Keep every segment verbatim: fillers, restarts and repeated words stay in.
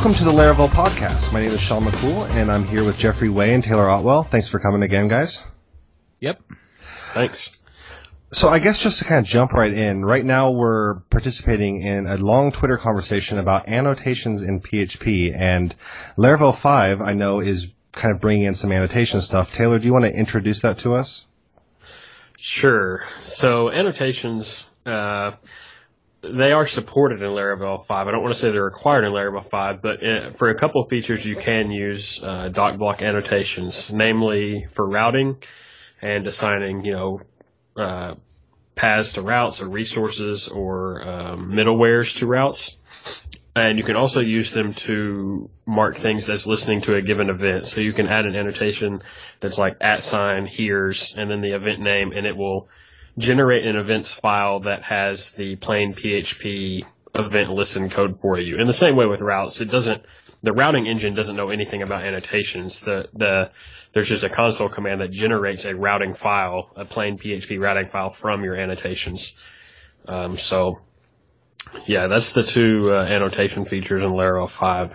Welcome to the Laravel podcast. My name is Sean McCool, and I'm here with Jeffrey Way and Taylor Otwell. Thanks for coming again, guys. Yep. Thanks. So I guess just to kind of jump right in, right now we're participating in a long Twitter conversation about annotations in P H P, and Laravel five, I know, is kind of bringing in some annotation stuff. Taylor, do you want to introduce that to us? Sure. So annotations, uh, they are supported in Laravel five. I don't want to say they're required in Laravel five, but in, for a couple of features you can use uh, doc block annotations, namely for routing and assigning, you know, uh, paths to routes or resources or um, middlewares to routes. And you can also use them to mark things as listening to a given event. So you can add an annotation that's like at sign here's and then the event name, and it will generate an events file that has the plain P H P event listen code for you. In the same way with routes, it doesn't, the routing engine doesn't know anything about annotations. The, the, there's just a console command that generates a routing file, a plain P H P routing file from your annotations. Um, so yeah, that's the two uh, annotation features in Laravel five.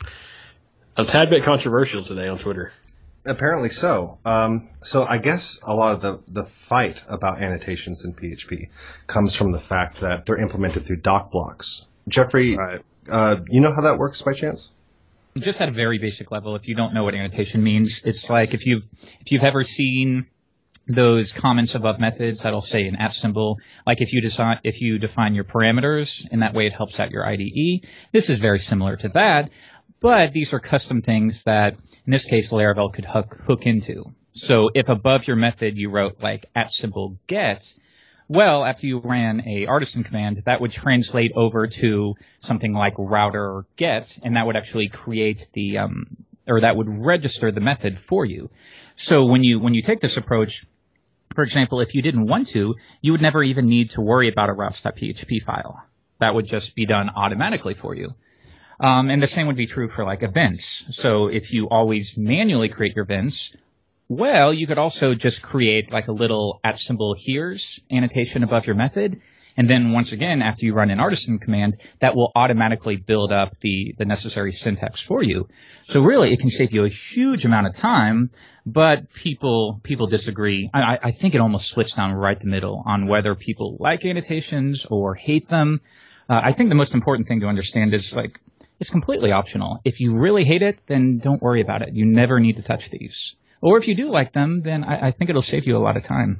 A tad bit controversial today on Twitter. Apparently so. Um, so I guess a lot of the, the fight about annotations in P H P comes from the fact that they're implemented through doc blocks. Jeffrey, Right. uh, you know how that works by chance? Just at a very basic level, if you don't know what annotation means, it's like if you've, if you've ever seen those comments above methods that'll say an at symbol, like if you decide, if you define your parameters, and that way it helps out your I D E. This is very similar to that, but these are custom things that, in this case, Laravel could hook, hook into. So if above your method you wrote like at symbol get, well, after you ran a artisan command, that would translate over to something like router get, and that would actually create the, um, or that would register the method for you. So when you, when you take this approach, for example, if you didn't want to, you would never even need to worry about a routes.php file. That would just be done automatically for you. Um, and the same would be true for like events. So if you always manually create your events, well, you could also just create like a little at symbol here's annotation above your method. And then once again, after you run an artisan command, that will automatically build up the, the necessary syntax for you. So really, it can save you a huge amount of time, but people, people disagree. I, I think it almost splits down right the middle on whether people like annotations or hate them. Uh, I think the most important thing to understand is like, it's completely optional. If you really hate it, then don't worry about it. You never need to touch these. Or if you do like them, then I, I think it'll save you a lot of time.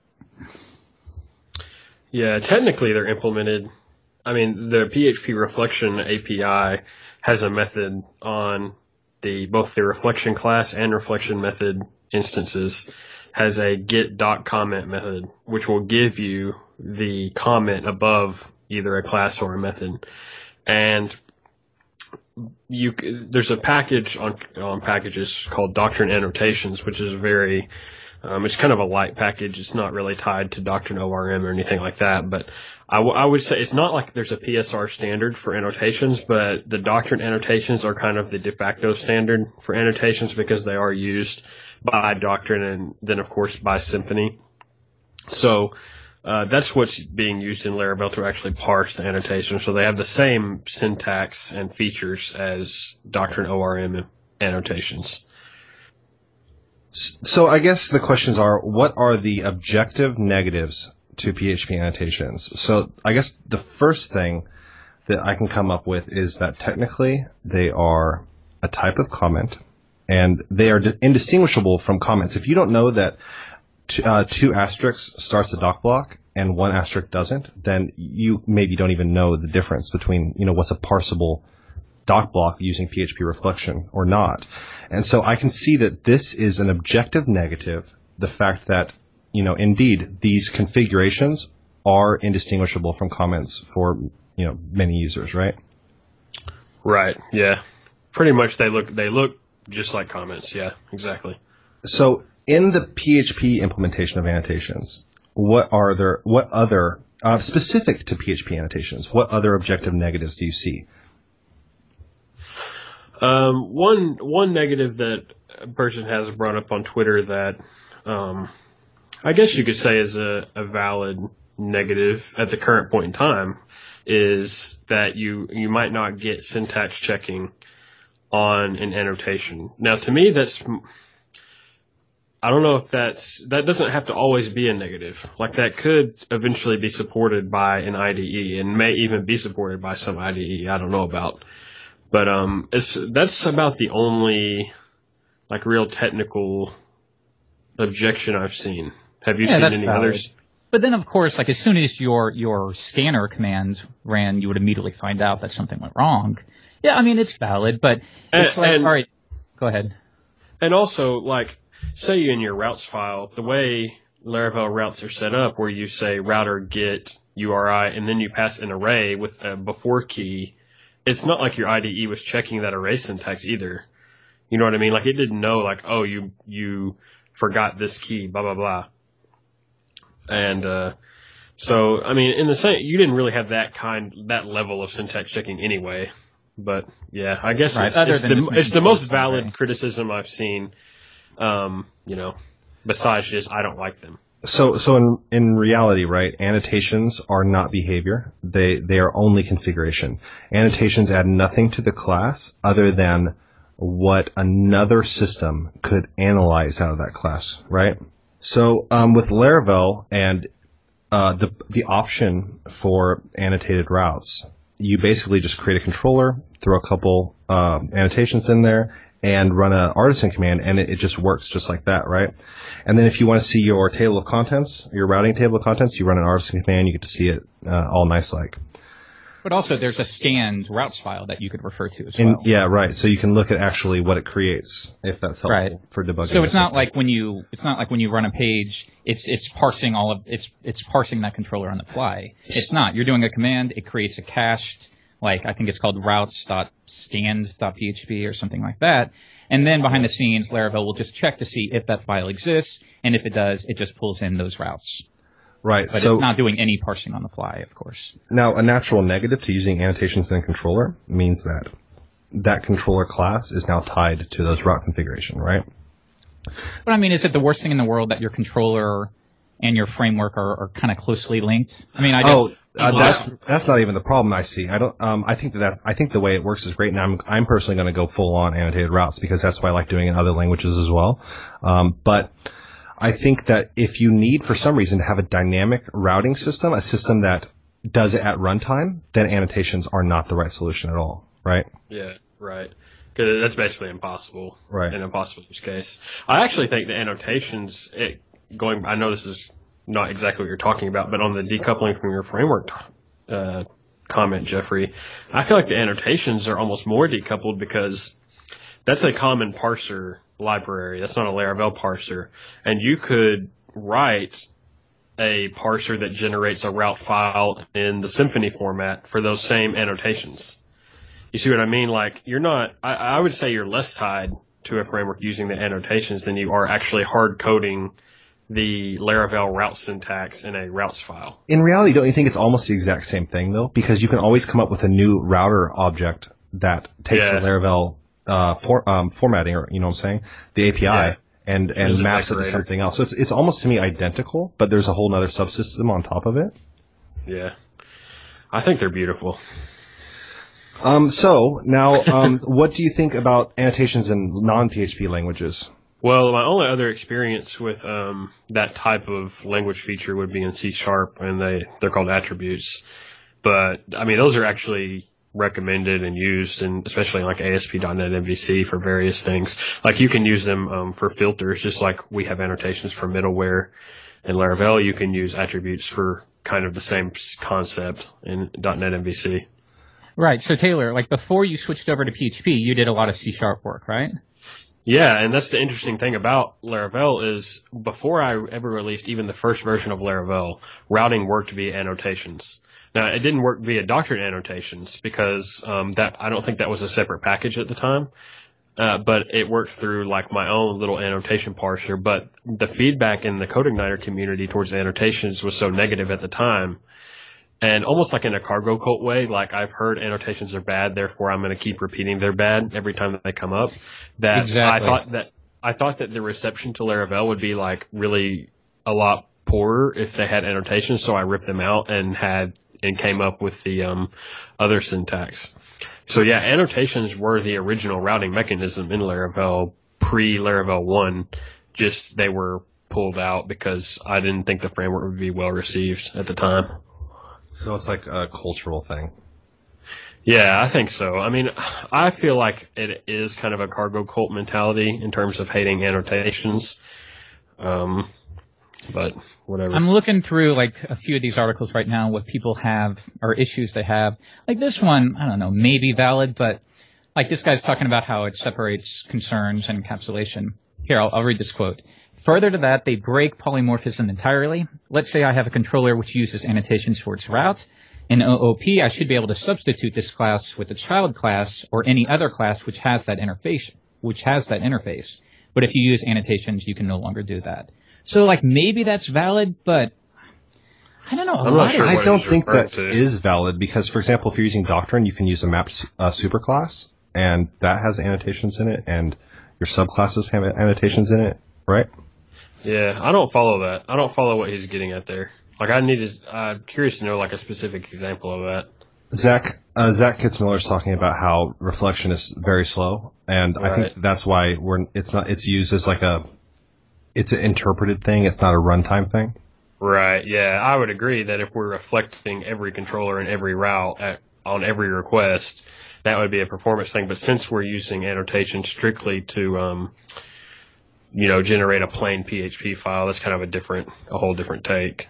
Yeah, technically they're implemented. I mean, the P H P Reflection A P I has a method on the both the Reflection class and Reflection method instances, has a get doc comment method, which will give you the comment above either a class or a method. And you, there's a package on, on packages called Doctrine Annotations, which is very, um, it's kind of a light package. It's not really tied to Doctrine O R M or anything like that. But I, w- I would say it's not like there's a P S R standard for annotations, but the Doctrine Annotations are kind of the de facto standard for annotations because they are used by Doctrine and then, of course, by Symfony. So, Uh, that's what's being used in Laravel to actually parse the annotation. So they have the same syntax and features as Doctrine O R M annotations. So I guess the questions are, what are the objective negatives to P H P annotations? So I guess the first thing that I can come up with is that technically they are a type of comment, and they are indistinguishable from comments. If you don't know that Uh, two asterisks starts a doc block and one asterisk doesn't, then you maybe don't even know the difference between, you know, what's a parsable doc block using P H P Reflection or not. And so I can see that this is an objective negative, the fact that, you know, indeed, these configurations are indistinguishable from comments for, you know, many users, right? Right, yeah. Pretty much they look, they look just like comments, yeah, exactly. So in the P H P implementation of annotations, what are there, what other, uh, specific to P H P annotations, what other objective negatives do you see? Um, one, one negative that a person has brought up on Twitter that, um, I guess you could say is a, a valid negative at the current point in time is that you, you might not get syntax checking on an annotation. Now, to me, that's, I don't know if that's, that doesn't have to always be a negative. Like, that could eventually be supported by an I D E and may even be supported by some I D E I don't know about. But, um, it's, that's about the only, like, real technical objection I've seen. Have you yeah, seen that's any valid. others? But then, of course, like as soon as your your scanner command ran, you would immediately find out that something went wrong. Yeah, I mean it's valid, but it's and, like, and, all right, go ahead. And also, like, say in your routes file, the way Laravel routes are set up, where you say router get U R I, and then you pass an array with a before key. It's not like your I D E was checking that array syntax either. You know what I mean? Like, it didn't know, like, oh, you you forgot this key, blah blah blah. And, uh, so, I mean, in the same, you didn't really have that kind, that level of syntax checking anyway. But, yeah, I guess right. it's, Other it's than the, just it's the making most sense valid way. criticism I've seen, um, you know, besides just, I don't like them. So, so in, in reality, right, annotations are not behavior. They, they are only configuration. Annotations add nothing to the class other than what another system could analyze out of that class, right? So, um, with Laravel and, uh, the, the option for annotated routes, you basically just create a controller, throw a couple, uh, annotations in there, and run a artisan command, and it, it just works just like that, right? And then if you want to see your table of contents, your routing table of contents, you run an artisan command, you get to see it, uh, all nice like. But also, there's a scanned routes file that you could refer to as And, well. yeah, right. So you can look at actually what it creates, if that's helpful Right. for debugging. So it's or not something. like when you it's not like when you run a page, it's it's parsing all of it's it's parsing that controller on the fly. It's not. You're doing a command, it creates a cached, like I think it's called routes.scanned.php or something like that. And then behind the scenes, Laravel will just check to see if that file exists, and if it does, it just pulls in those routes. Right. But So it's not doing any parsing on the fly, of course. now a natural negative to using annotations in a controller means that that controller class is now tied to those route configuration, right? But I mean, is it the worst thing in the world that your controller and your framework are, are kind of closely linked? I mean, I just, Oh, uh, that's that's not even the problem I see. I don't. Um, I think that, that I think the way it works is great, and I'm I'm personally going to go full on annotated routes because that's what I like doing in other languages as well. Um, but I think that if you need for some reason to have a dynamic routing system, a system that does it at runtime, then annotations are not the right solution at all, right? Yeah, right. Because that's basically impossible. Right. An impossible use case. I actually think the annotations, it, going, I know this is not exactly what you're talking about, but on the decoupling from your framework uh, comment, Jeffrey, I feel like the annotations are almost more decoupled because that's a common parser library. That's not a Laravel parser. And you could write a parser that generates a route file in the Symfony format for those same annotations. You see what I mean? Like, you're not, I, I would say you're less tied to a framework using the annotations than you are actually hard coding the Laravel route syntax in a routes file. In reality, don't you think it's almost the exact same thing though? Because you can always come up with a new router object that takes Yeah. the Laravel uh, for, um, formatting, or you know what I'm saying, the A P I, Yeah. and and There's a maps it to decorator. something else. So it's it's almost to me identical, but there's a whole other subsystem on top of it. Yeah. I think they're beautiful. Um, so now, um, what do you think about annotations in non-P H P languages? Well, my only other experience with um, that type of language feature would be in C Sharp, and they, they're called attributes. But, I mean, those are actually recommended and used, and especially in like A S P dot net M V C for various things. Like, you can use them um, for filters, just like we have annotations for middleware. In Laravel, you can use attributes for kind of the same concept in .NET M V C. Right. So Taylor, like before you switched over to P H P, you did a lot of C Sharp work, right? Yeah, and that's the interesting thing about Laravel is before I ever released even the first version of Laravel, routing worked via annotations. Now, it didn't work via doctrine annotations because um, that I don't think that was a separate package at the time, uh, but it worked through like my own little annotation parser. But the feedback in the CodeIgniter community towards annotations was so negative at the time. And almost like in a cargo cult way, like I've heard annotations are bad, therefore I'm going to keep repeating they're bad every time that they come up. That Exactly. I thought that I thought that the reception to Laravel would be like really a lot poorer if they had annotations, so I ripped them out and had and came up with the um, other syntax. So yeah, annotations were the original routing mechanism in Laravel pre-Laravel one. Just they were pulled out because I didn't think the framework would be well received at the time. So it's like a cultural thing. Yeah, I think so. I mean, I feel like it is kind of a cargo cult mentality in terms of hating annotations. Um, but whatever. I'm looking through like a few of these articles right now, what people have or issues they have. Like this one, I don't know, maybe valid, but like this guy's talking about how it separates concerns and encapsulation. Here, I'll, I'll read this quote. Further to that, they break polymorphism entirely. Let's say I have a controller which uses annotations for its route. In O O P, I should be able to substitute this class with a child class or any other class which has that interface, which has that interface. But if you use annotations, you can no longer do that. So, like, maybe that's valid, but I don't know. I'm not sure. I don't think that to. is valid because, for example, if you're using Doctrine, you can use a mapped uh, superclass, and that has annotations in it, and your subclasses have annotations in it, right? Yeah, I don't follow that. I don't follow what he's getting at there. Like, I need to, I'm curious to know, like, a specific example of that. Zach, uh, Zach Kitzmiller is talking about how reflection is very slow, and right. I think that's why we're, it's not, it's used as like a, it's an interpreted thing, it's not a runtime thing. Right, yeah, I would agree that if we're reflecting every controller and every route at, on every request, that would be a performance thing, but since we're using annotation strictly to, um, you know, generate a plain P H P file, that's kind of a different, a whole different take.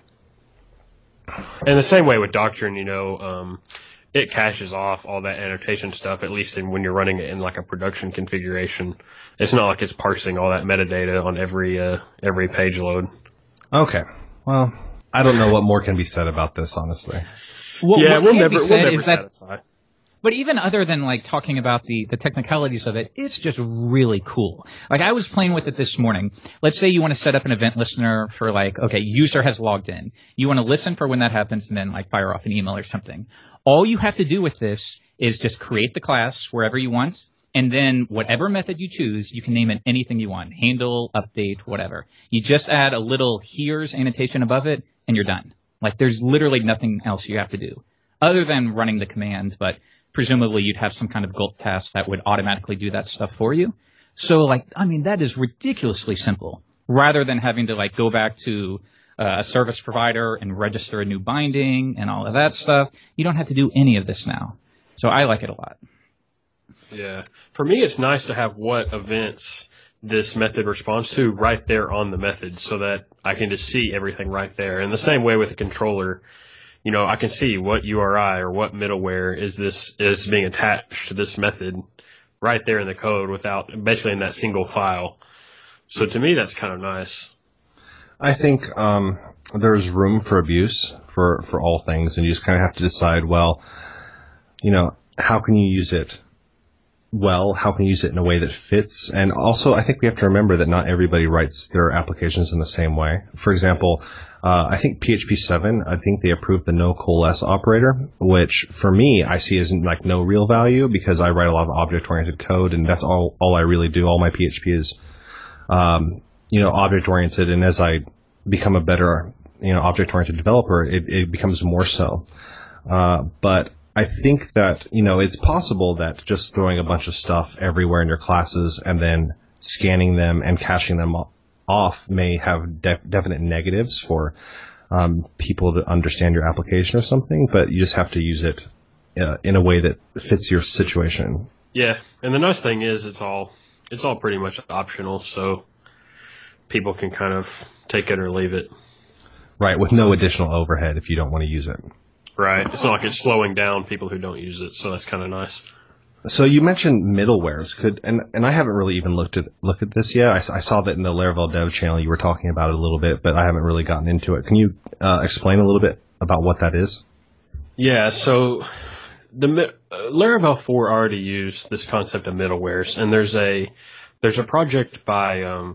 And the same way with Doctrine, you know, um, it caches off all that annotation stuff, at least in, when you're running it in like a production configuration. It's not like it's parsing all that metadata on every, uh, every page load. Okay. Well, I don't know what more can be said about this, honestly. What, yeah, what we'll can never, be we'll said never is that, satisfy. But even other than like talking about the, the technicalities of it, it's just really cool. Like I was playing with it this morning. Let's say you want to set up an event listener for like, okay, user has logged in. You want to listen for when that happens and then like fire off an email or something. All you have to do with this is just create the class wherever you want. And then whatever method you choose, you can name it anything you want. Handle, update, whatever. You just add a little here's annotation above it and you're done. Like there's literally nothing else you have to do other than running the command, but presumably you'd have some kind of gulp task that would automatically do that stuff for you. So like, I mean, that is ridiculously simple rather than having to like go back to uh, a service provider and register a new binding and all of that stuff. You don't have to do any of this now. So I like it a lot. Yeah. For me, it's nice to have what events this method responds to right there on the method so that I can just see everything right there. And the same way with a controller, you know, I can see what U R I or what middleware is this is being attached to this method right there in the code without basically in that single file. So to me, that's kind of nice. I think um, there's room for abuse for, for all things, and you just kind of have to decide, well, you know, how can you use it well? How can you use it in a way that fits? And also, I think we have to remember that not everybody writes their applications in the same way. For example, Uh, I think P H P seven, I think they approved the no coalesce operator, which for me, I see as like no real value because I write a lot of object-oriented code and that's all, all I really do. All my P H P is, um, you know, object-oriented. And as I become a better, you know, object-oriented developer, it, it becomes more so. Uh, but I think that, you know, it's possible that just throwing a bunch of stuff everywhere in your classes and then scanning them and caching them off may have de- definite negatives for um, people to understand your application or something, but you just have to use it uh, in a way that fits your situation. Yeah, and the nice thing is it's all it's all pretty much optional, so people can kind of take it or leave it. Right, with no additional overhead if you don't want to use it. Right, it's not like it's slowing down people who don't use it, so that's kind of nice. So you mentioned middlewares, could and and I haven't really even looked at looked at this yet. I, I saw that in the Laravel Dev channel you were talking about it a little bit, but I haven't really gotten into it. Can you uh, explain a little bit about what that is? Yeah, so the uh, Laravel four already used this concept of middlewares, and there's a there's a project by um,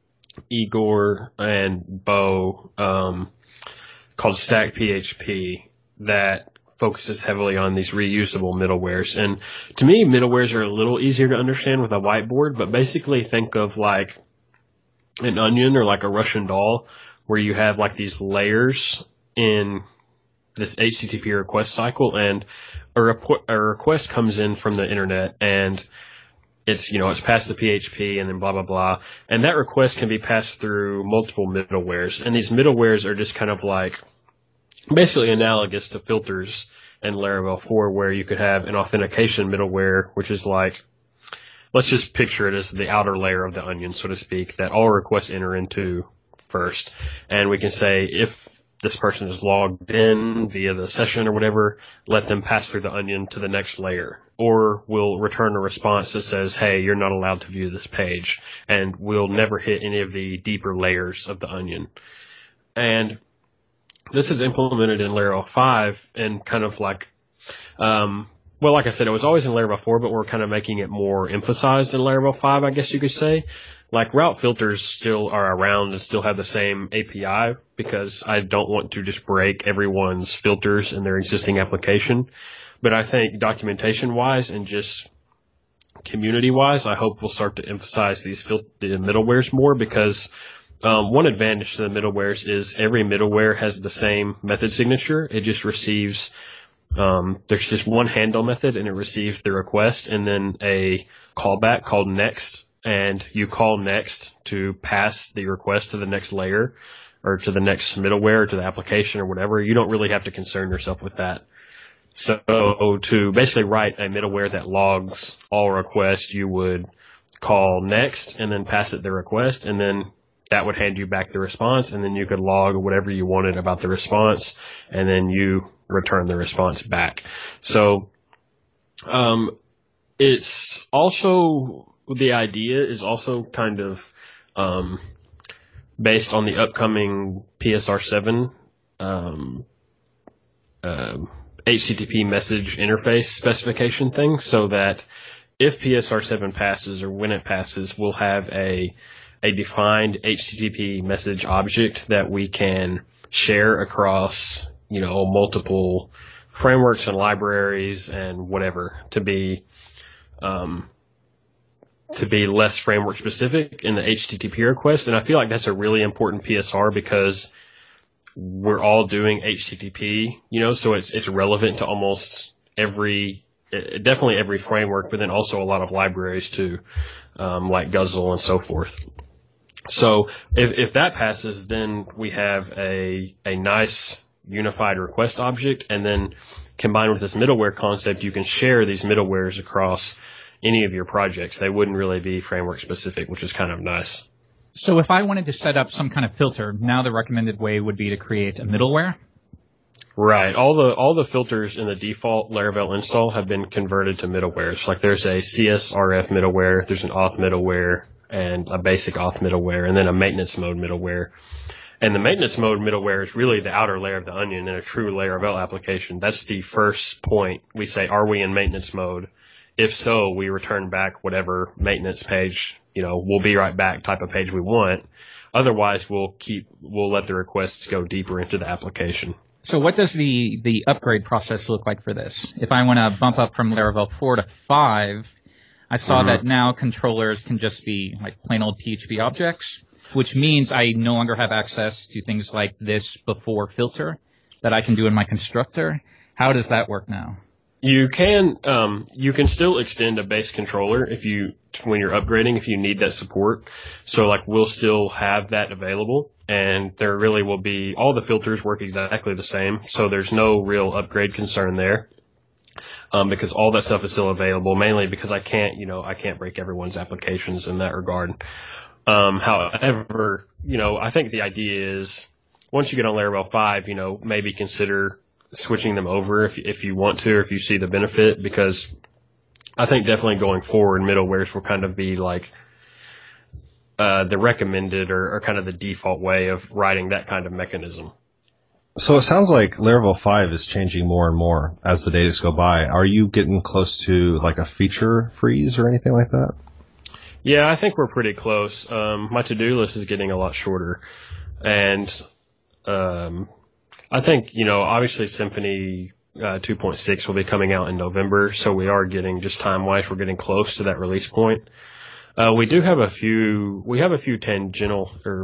Igor and Bo um, called Stack P H P that focuses heavily on these reusable middlewares. And to me, middlewares are a little easier to understand with a whiteboard, but basically think of like an onion or like a Russian doll where you have like these layers in this H T T P request cycle, and a, rep- a request comes in from the internet, and it's, you know, it's passed to P H P and then blah, blah, blah. And that request can be passed through multiple middlewares. And these middlewares are just kind of like basically analogous to filters in Laravel four, where you could have an authentication middleware, which is like, let's just picture it as the outer layer of the onion, so to speak, that all requests enter into first. And we can say if this person is logged in via the session or whatever, let them pass through the onion to the next layer. Or we'll return a response that says, hey, you're not allowed to view this page. And we'll never hit any of the deeper layers of the onion. And this is implemented in Laravel five and kind of like, um, well, like I said, it was always in Laravel four, but we're kind of making it more emphasized in Laravel five, I guess you could say. Like, route filters still are around and still have the same A P I, because I don't want to just break everyone's filters in their existing application. But I think documentation-wise and just community-wise, I hope we'll start to emphasize these fil- the middlewares more, because um, one advantage to the middlewares is every middleware has the same method signature. It just receives um, there's just one handle method, and it receives the request and then a callback called next. And you call next to pass the request to the next layer or to the next middleware or to the application or whatever. You don't really have to concern yourself with that. So to basically write a middleware that logs all requests, you would call next and then pass it the request, and then that would hand you back the response, and then you could log whatever you wanted about the response, and then you return the response back. So um, it's also... the idea is also kind of um, based on the upcoming P S R seven um, uh, H T T P message interface specification thing, so that if P S R seven passes, or when it passes, we'll have a a defined H T T P message object that we can share across, you know, multiple frameworks and libraries and whatever, to be um, to be less framework specific in the H T T P request. And I feel like that's a really important P S R, because we're all doing H T T P, you know, so it's, it's relevant to almost every, definitely every framework, but then also a lot of libraries too, um, like Guzzle and so forth. So if, if that passes, then we have a, a nice unified request object. And then combined with this middleware concept, you can share these middlewares across any of your projects. They wouldn't really be framework specific, which is kind of nice. So if I wanted to set up some kind of filter, now the recommended way would be to create a middleware? Right. All the all the filters in the default Laravel install have been converted to middlewares. Like there's a C S R F middleware, there's an auth middleware, and a basic auth middleware, and then a maintenance mode middleware. And the maintenance mode middleware is really the outer layer of the onion in a true Laravel application. That's the first point. We say, are we in maintenance mode? If so, we return back whatever maintenance page, you know, we'll be right back type of page we want. Otherwise, we'll keep, we'll let the requests go deeper into the application. So what does the, the upgrade process look like for this? If I want to bump up from Laravel four to five, I saw mm-hmm. that now controllers can just be like plain old P H P objects, which means I no longer have access to things like this before filter that I can do in my constructor. How does that work now? You can, um, you can still extend a base controller if you, when you're upgrading, if you need that support. So like we'll still have that available, and there really will be, all the filters work exactly the same. So there's no real upgrade concern there. Um, because all that stuff is still available, mainly because I can't, you know, I can't break everyone's applications in that regard. Um, however, you know, I think the idea is once you get on Laravel five, you know, maybe consider switching them over if if you want to, or if you see the benefit, because I think definitely going forward, middlewares will kind of be like uh, the recommended or, or kind of the default way of writing that kind of mechanism. So it sounds like Laravel five is changing more and more as the days go by. Are you getting close to like a feature freeze or anything like that? Yeah, I think we're pretty close. Um, my to-do list is getting a lot shorter, and um, I think, you know, obviously Symfony uh, two point six will be coming out in November, so we are getting, just time-wise, we're getting close to that release point. Uh, we do have a few, we have a few tangential, or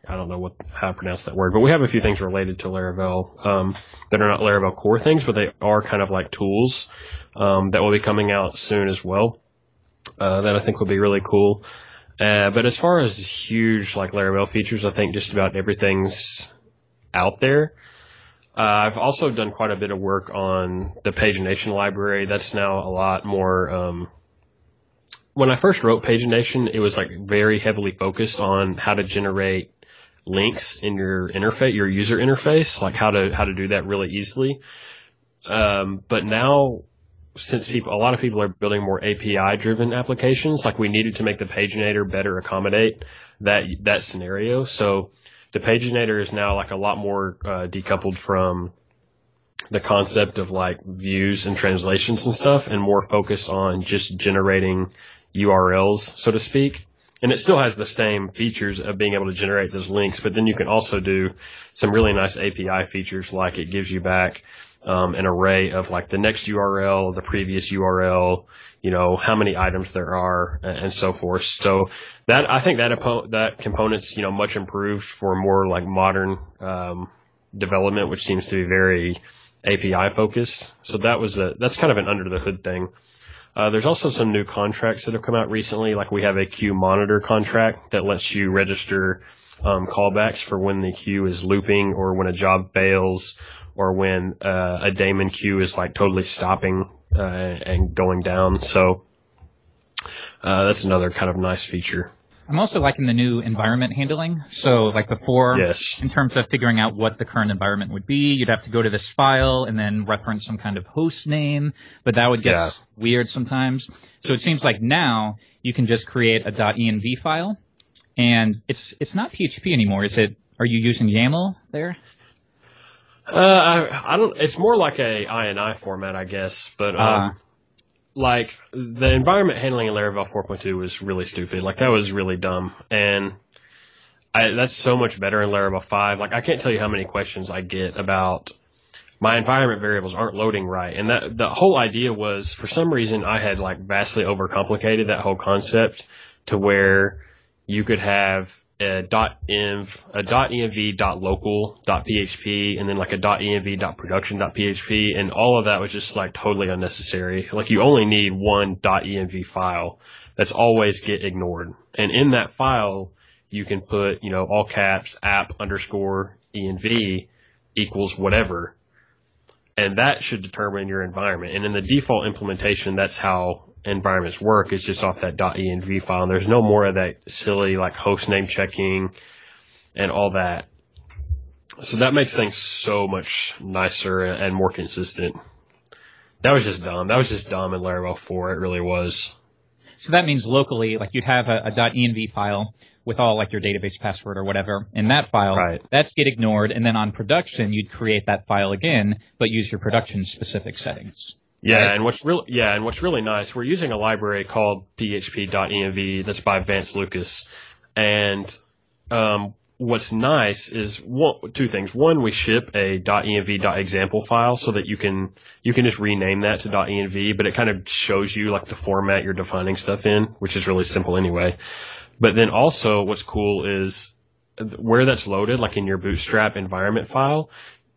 I don't know what how to pronounce that word, but we have a few things related to Laravel um, that are not Laravel core things, but they are kind of like tools um, that will be coming out soon as well. Uh, that I think will be really cool. Uh, but as far as huge like Laravel features, I think just about everything's out there. Uh, I've also done quite a bit of work on the pagination library. That's now a lot more. Um, when I first wrote pagination, it was like very heavily focused on how to generate links in your interface, your user interface, like how to how to do that really easily. Um, but now, since people, a lot of people are building more A P I-driven applications, like we needed to make the paginator better accommodate that that scenario. So the paginator is now like a lot more uh, decoupled from the concept of like views and translations and stuff, and more focused on just generating U R Ls, so to speak. And it still has the same features of being able to generate those links, but then you can also do some really nice A P I features, like it gives you back um, an array of like the next U R L, the previous U R L, you know, how many items there are, and so forth. So that, I think that that component's, you know, much improved for more like modern um, development, which seems to be very A P I focused. So that was a, that's kind of an under the hood thing. Uh, there's also some new contracts that have come out recently. Like we have a queue monitor contract that lets you register um, callbacks for when the queue is looping, or when a job fails, or when uh, a daemon queue is like totally stopping uh, and going down. So uh, that's another kind of nice feature. I'm also liking the new environment handling. So like before, yes. in terms of figuring out what the current environment would be, you'd have to go to this file and then reference some kind of host name, but that would get yeah. weird sometimes. So it seems like now you can just create a .env file, and it's it's not P H P anymore, is it? Are you using YAML there? Uh, I, I don't. It's more like a I N I format, I guess, but um. Uh. Like, the environment handling in Laravel four point two was really stupid. Like, that was really dumb. And I, that's so much better in Laravel five. Like, I can't tell you how many questions I get about my environment variables aren't loading right. And that the whole idea was, for some reason, I had, like, vastly overcomplicated that whole concept to where you could have a .env, a .env, .local, .php, and then like a .env, .production, .php, and all of that was just like totally unnecessary. Like you only need one .env file that's always get ignored. And in that file, you can put, you know, all caps, app underscore env equals whatever. And that should determine your environment. And in the default implementation, that's how environments work. It's just off that .env file, and there's no more of that silly like host name checking and all that. So that makes things so much nicer and more consistent. That was just dumb. That was just dumb in Laravel four. It really was. So that means locally, like you'd have a, a .env file with all like your database password or whatever in that file. Right. That's get ignored, and then on production, you'd create that file again, but use your production specific settings. Yeah, and what's real, yeah, and what's really nice, we're using a library called P H P dot env that's by Vance Lucas, and um, what's nice is one, two things. One, we ship a .env.example file so that you can you can just rename that to .env, but it kind of shows you like the format you're defining stuff in, which is really simple anyway. But then also, what's cool is where that's loaded, like in your Bootstrap environment file.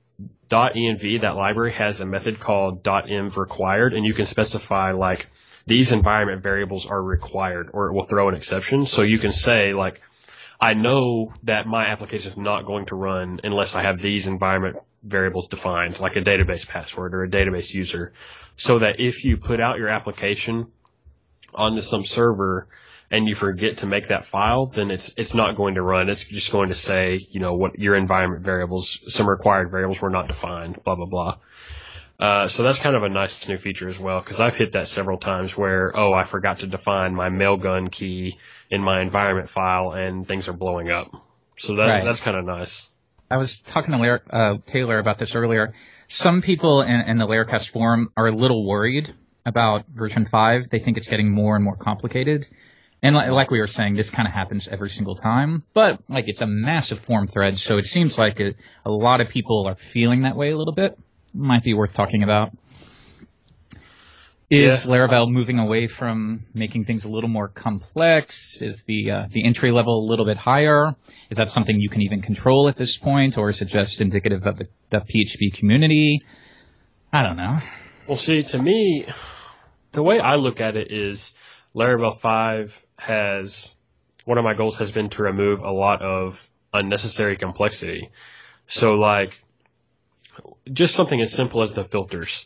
.env, that library, has a method called .env required, and you can specify like these environment variables are required, or it will throw an exception. So you can say like, I know that my application is not going to run unless I have these environment variables defined, like a database password or a database user, so that if you put out your application onto some server and you forget to make that file, then it's it's not going to run. It's just going to say, you know, what your environment variables, some required variables were not defined, blah, blah, blah. Uh, so that's kind of a nice new feature as well, because I've hit that several times where, oh, I forgot to define my mailgun key in my environment file, and things are blowing up. So that right. that's kind of nice. I was talking to Larry, uh, Taylor about this earlier. Some people in, in the Laracast forum are a little worried about version five. They think it's getting more and more complicated. And like we were saying, this kind of happens every single time, but like it's a massive forum thread, so it seems like a, a lot of people are feeling that way a little bit. Might be worth talking about. Is Yeah. Laravel moving away from making things a little more complex? Is the uh, the entry level a little bit higher? Is that something you can even control at this point, or is it just indicative of the, the P H P community? I don't know. Well, see, to me, the way I look at it is Laravel five has, one of my goals has been to remove a lot of unnecessary complexity. So, like, just something as simple as the filters.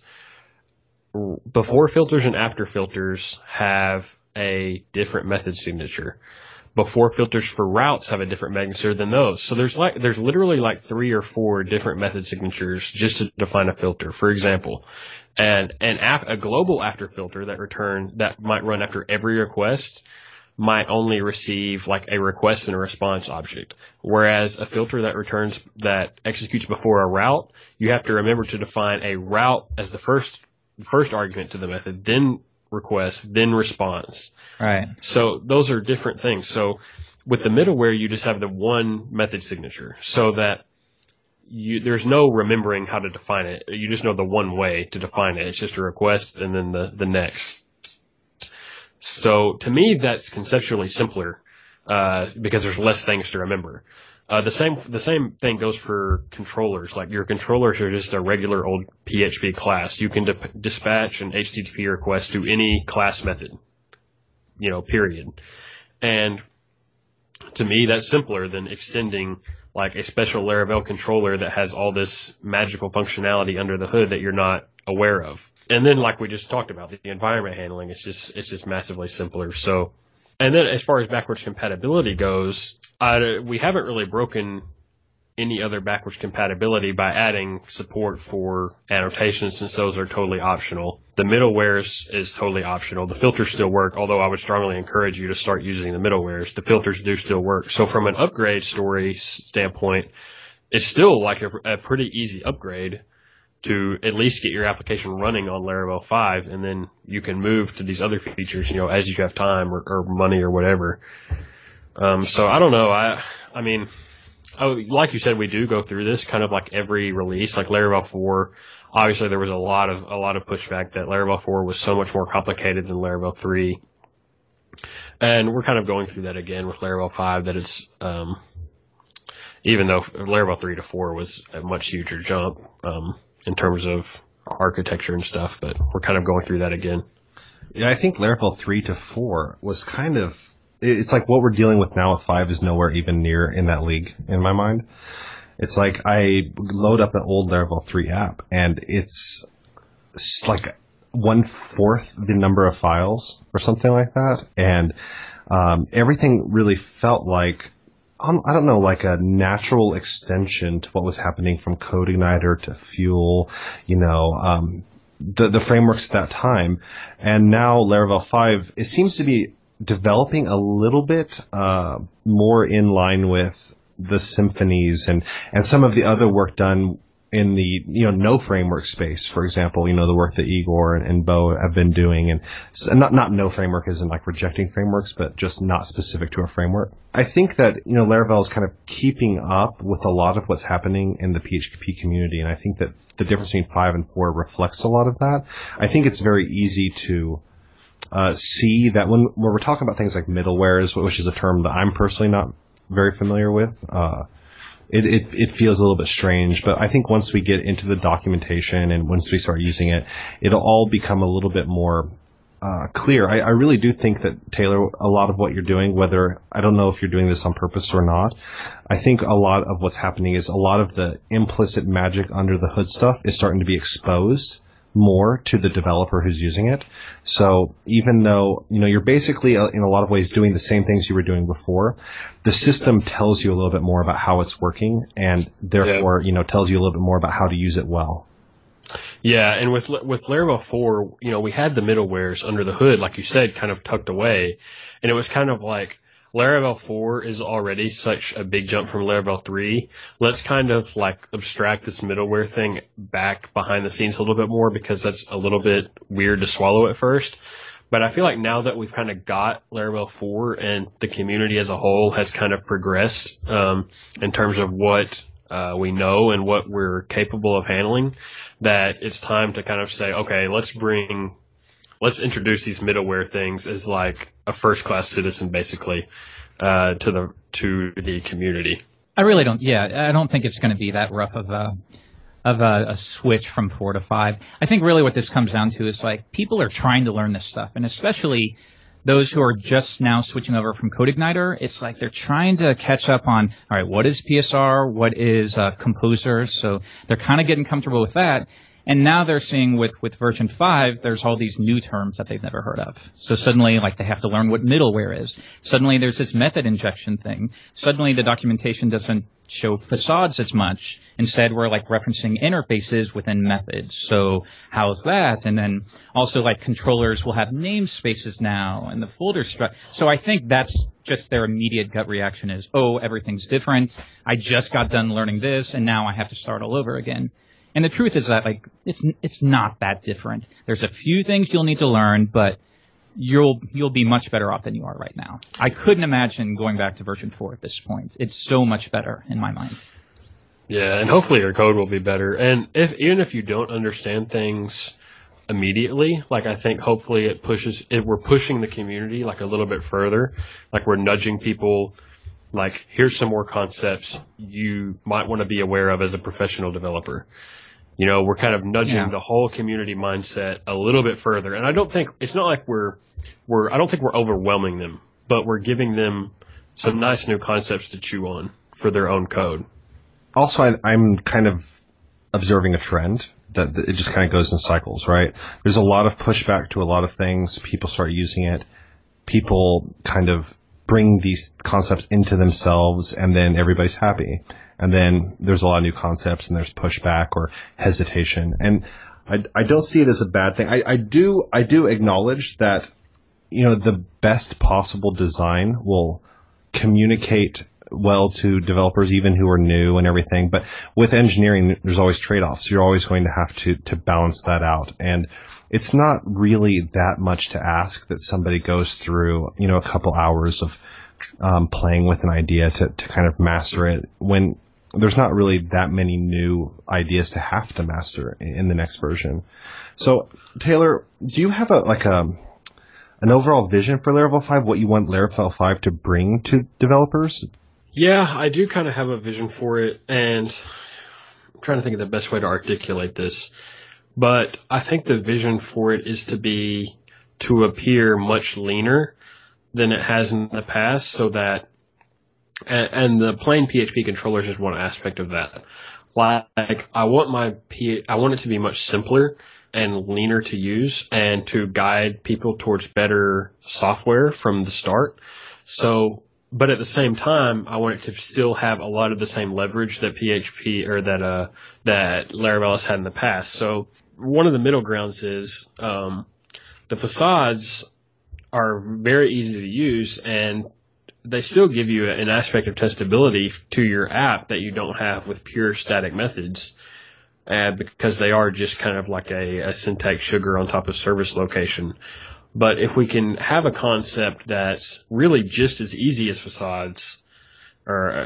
Before filters and after filters have a different method signature. Before filters for routes have a different method signature than those. So there's like, there's literally like three or four different method signatures just to define a filter, for example. And an app, a global after filter that return, that might run after every request might only receive like a request and a response object. Whereas a filter that returns, that executes before a route, you have to remember to define a route as the first first argument to the method, then request, then response. Right. So those are different things. So with the middleware, you just have the one method signature so that you, there's no remembering how to define it. You just know the one way to define it. It's just a request and then the, the next. So to me, that's conceptually simpler, uh, because there's less things to remember. Uh, the same, the same thing goes for controllers. Like your controllers are just a regular old P H P class. You can di- dispatch an H T T P request to any class method, you know, period. And to me, that's simpler than extending like a special Laravel controller that has all this magical functionality under the hood that you're not aware of. And then, like we just talked about, the environment handling, it's just, it's just massively simpler. So, and then as far as backwards compatibility goes, I, we haven't really broken any other backwards compatibility by adding support for annotations, since those are totally optional. The middlewares is totally optional. The filters still work, although I would strongly encourage you to start using the middlewares. The filters do still work. So from an upgrade story standpoint, it's still like a, a pretty easy upgrade to at least get your application running on Laravel five, and then you can move to these other features, you know, as you have time or, or money or whatever. Um, so I don't know. I, I mean, oh, like you said, we do go through this kind of like every release, like Laravel four. Obviously, there was a lot of a lot of pushback that Laravel four was so much more complicated than Laravel three, and we're kind of going through that again with Laravel five. That it's um, even though Laravel three to four was a much huger jump um, in terms of architecture and stuff, but we're kind of going through that again. Yeah, I think Laravel three to four was kind of. It's like what we're dealing with now with five is nowhere even near in that league in my mind. It's like I load up an old Laravel three app and it's like one fourth the number of files or something like that. And um, everything really felt like, um, I don't know, like a natural extension to what was happening from CodeIgniter to Fuel, you know, um, the, the frameworks at that time. And now Laravel five, it seems to be developing a little bit uh, more in line with the symphonies and, and some of the other work done in the, you know, no framework space, for example, you know, the work that Igor and, and Bo have been doing, and so not, not no framework isn't like rejecting frameworks, but just not specific to a framework. I think that, you know, Laravel is kind of keeping up with a lot of what's happening in the P H P community, and I think that the difference between five and four reflects a lot of that. I think it's very easy to uh, see that when, when we're talking about things like middlewares, which is a term that I'm personally not very familiar with, uh, It, it it feels a little bit strange, but I think once we get into the documentation and once we start using it, it'll all become a little bit more uh, clear. I, I really do think that, Taylor, a lot of what you're doing, whether, I don't know if you're doing this on purpose or not, I think a lot of what's happening is a lot of the implicit magic under the hood stuff is starting to be exposed more to the developer who's using it. So even though, you know, you're basically uh, in a lot of ways doing the same things you were doing before, the system tells you a little bit more about how it's working, and therefore, yeah. you know, tells you a little bit more about how to use it well. Yeah, and with with Laravel four, you know, we had the middlewares under the hood, like you said, kind of tucked away, and it was kind of like, Laravel four is already such a big jump from Laravel three. Let's kind of like abstract this middleware thing back behind the scenes a little bit more, because that's a little bit weird to swallow at first. But I feel like now that we've kind of got Laravel four and the community as a whole has kind of progressed um, in terms of what uh, we know and what we're capable of handling, that it's time to kind of say, okay, let's bring let's introduce these middleware things as like a first class citizen, basically, uh, to the, to the community. I really don't, yeah, I don't think it's going to be that rough of a, of a, a switch from four to five. I think really what this comes down to is like people are trying to learn this stuff, and especially those who are just now switching over from CodeIgniter, it's like they're trying to catch up on, all right, what is P S R? What is uh, Composer? So they're kind of getting comfortable with that. And now they're seeing with, with version five, there's all these new terms that they've never heard of. So suddenly, like, they have to learn what middleware is. Suddenly there's this method injection thing. Suddenly the documentation doesn't show facades as much. Instead, we're, like, referencing interfaces within methods. So how's that? And then also, like, controllers will have namespaces now and the folder structure. So I think that's just their immediate gut reaction is, oh, everything's different. I just got done learning this, and now I have to start all over again. And the truth is that, like, it's it's not that different. There's a few things you'll need to learn, but you'll you'll be much better off than you are right now. I couldn't imagine going back to version four at this point. It's so much better in my mind. Yeah, and hopefully your code will be better. And if even if you don't understand things immediately, like I think hopefully it pushes it, we're pushing the community like a little bit further. Like we're nudging people. Like, here's some more concepts you might want to be aware of as a professional developer. You know, we're kind of nudging yeah. the whole community mindset a little bit further. And I don't think, it's not like we're, we're, I don't think we're overwhelming them, but we're giving them some nice new concepts to chew on for their own code. Also, I, I'm kind of observing a trend that, that it just kind of goes in cycles, right? There's a lot of pushback to a lot of things. People start using it. People kind of bring these concepts into themselves, and then everybody's happy. And then there's a lot of new concepts, and there's pushback or hesitation. And I, I don't see it as a bad thing. I, I do I do acknowledge that, you know, the best possible design will communicate well to developers, even who are new and everything. But with engineering, there's always trade-offs. You're always going to have to to balance that out. And it's not really that much to ask that somebody goes through, you know, a couple hours of um, playing with an idea to, to kind of master it, when there's not really that many new ideas to have to master in the next version. So, Taylor, do you have a like a an overall vision for Laravel five, what you want Laravel five to bring to developers? Yeah, I do kind of have a vision for it, and I'm trying to think of the best way to articulate this. But I think the vision for it is to be, to appear much leaner than it has in the past, so that, and, and the plain P H P controller is just one aspect of that. Like, I want my P, I want it to be much simpler and leaner to use and to guide people towards better software from the start. So, but at the same time, I want it to still have a lot of the same leverage that P H P or that, uh, that Laravel has had in the past. So, one of the middle grounds is um, the facades are very easy to use, and they still give you an aspect of testability to your app that you don't have with pure static methods, uh, because they are just kind of like a, a syntax sugar on top of service location. But if we can have a concept that's really just as easy as facades, or uh,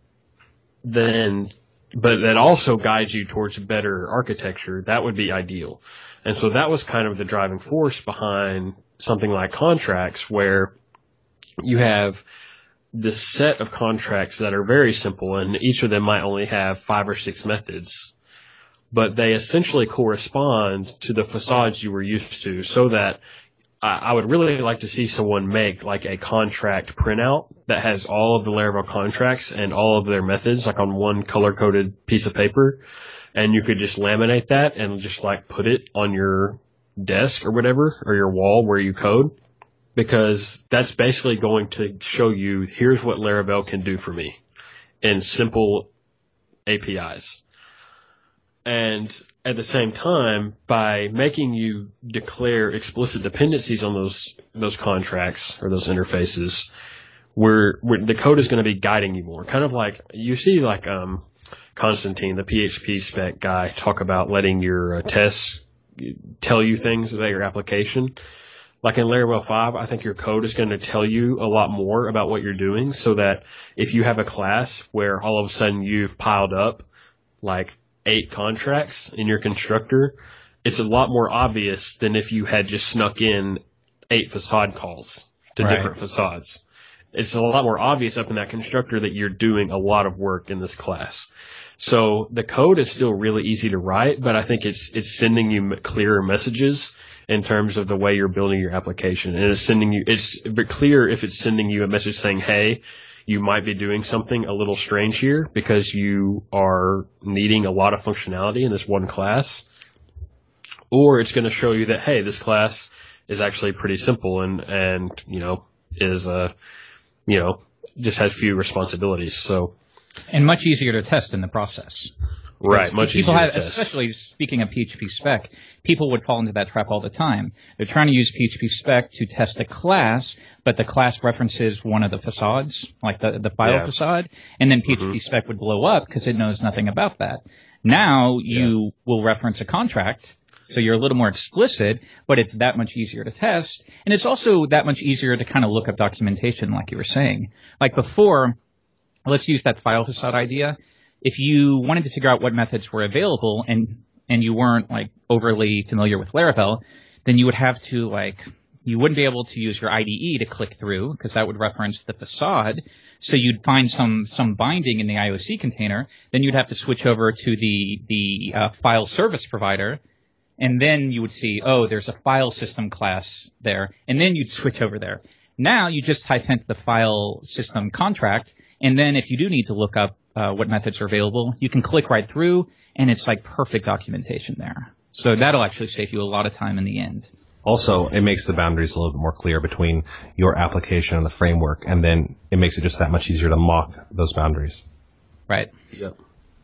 then but that also guides you towards better architecture, that would be ideal. And so that was kind of the driving force behind something like contracts, where you have this set of contracts that are very simple, and each of them might only have five or six methods, but they essentially correspond to the facades you were used to, so that I would really like to see someone make like a contract printout that has all of the Laravel contracts and all of their methods like on one color-coded piece of paper, and you could just laminate that and just like put it on your desk or whatever, or your wall where you code, because that's basically going to show you, here's what Laravel can do for me in simple A P Is. And at the same time, by making you declare explicit dependencies on those those contracts or those interfaces, where the code is going to be guiding you more. Kind of like you see, like um, Constantine, the P H P spec guy, talk about letting your uh, tests tell you things about your application. Like in Laravel five, I think your code is going to tell you a lot more about what you're doing, so that if you have a class where all of a sudden you've piled up like eight contracts in your constructor, it's a lot more obvious than if you had just snuck in eight facade calls to Right. different facades. It's a lot more obvious up in that constructor that you're doing a lot of work in this class. So the code is still really easy to write, but I think it's it's sending you clearer messages in terms of the way you're building your application. And it's sending you, it's clear if it's sending you a message saying, hey, you might be doing something a little strange here because you are needing a lot of functionality in this one class. Or it's going to show you that, hey, this class is actually pretty simple and, and, you know, is, uh, you know, just has few responsibilities. So, And much easier to test in the process. right, much people easier have, to test. Especially speaking of P H P spec, people would fall into that trap all the time. They're trying to use P H P spec to test a class, but the class references one of the facades, like the, the file Yeah. facade, and then P H P Mm-hmm. spec would blow up because it knows nothing about that. Now you will reference a contract, so you're a little more explicit, but it's that much easier to test, and it's also that much easier to kind of look up documentation, like you were saying. Like before, let's use that file facade idea. If you wanted to figure out what methods were available and and you weren't like overly familiar with Laravel, then you would have to like you wouldn't be able to use your I D E to click through because that would reference the facade. So you'd find some some binding in the I O C container. Then you'd have to switch over to the the uh, file service provider, and then you would see, oh, there's a file system class there, and then you'd switch over there. Now you just type into the file system contract, and then if you do need to look up uh, what methods are available, you can click right through, and it's like perfect documentation there. So that'll actually save you a lot of time in the end. Also, it makes the boundaries a little bit more clear between your application and the framework, and then it makes it just that much easier to mock those boundaries. Right. Yep.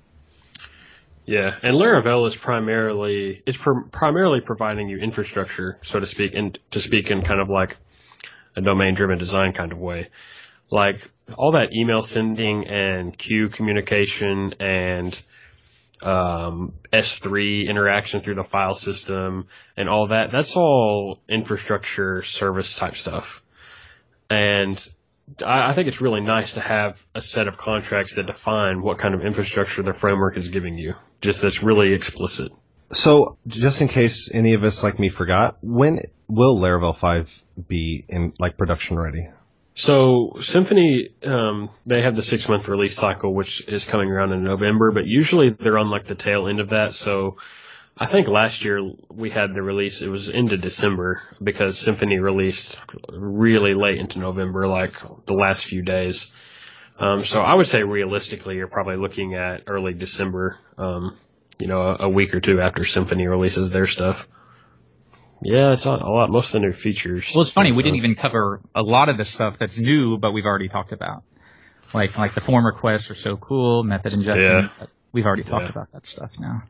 Yeah, and Laravel is primarily is pr- primarily providing you infrastructure, so to speak, and to speak in kind of like a domain-driven design kind of way. Like all that email sending and queue communication and um, S three interaction through the file system and all that, that's all infrastructure service type stuff. And I, I think it's really nice to have a set of contracts that define what kind of infrastructure the framework is giving you. Just that's really explicit. So, just in case any of us like me forgot, when will Laravel five be in like production ready? So Symfony, um, they have the six month release cycle, which is coming around in November, but usually they're on like the tail end of that. So I think last year we had the release, it was into December because Symfony released really late into November, like the last few days. Um, so I would say realistically, you're probably looking at early December, um, you know, a, a week or two after Symfony releases their stuff. Yeah, it's a lot. Most of the new features. Well, it's funny. We didn't even cover a lot of the stuff that's new, but we've already talked about. Like, like the form requests are so cool, method injection. Yeah. We've already talked Yeah. about that stuff now.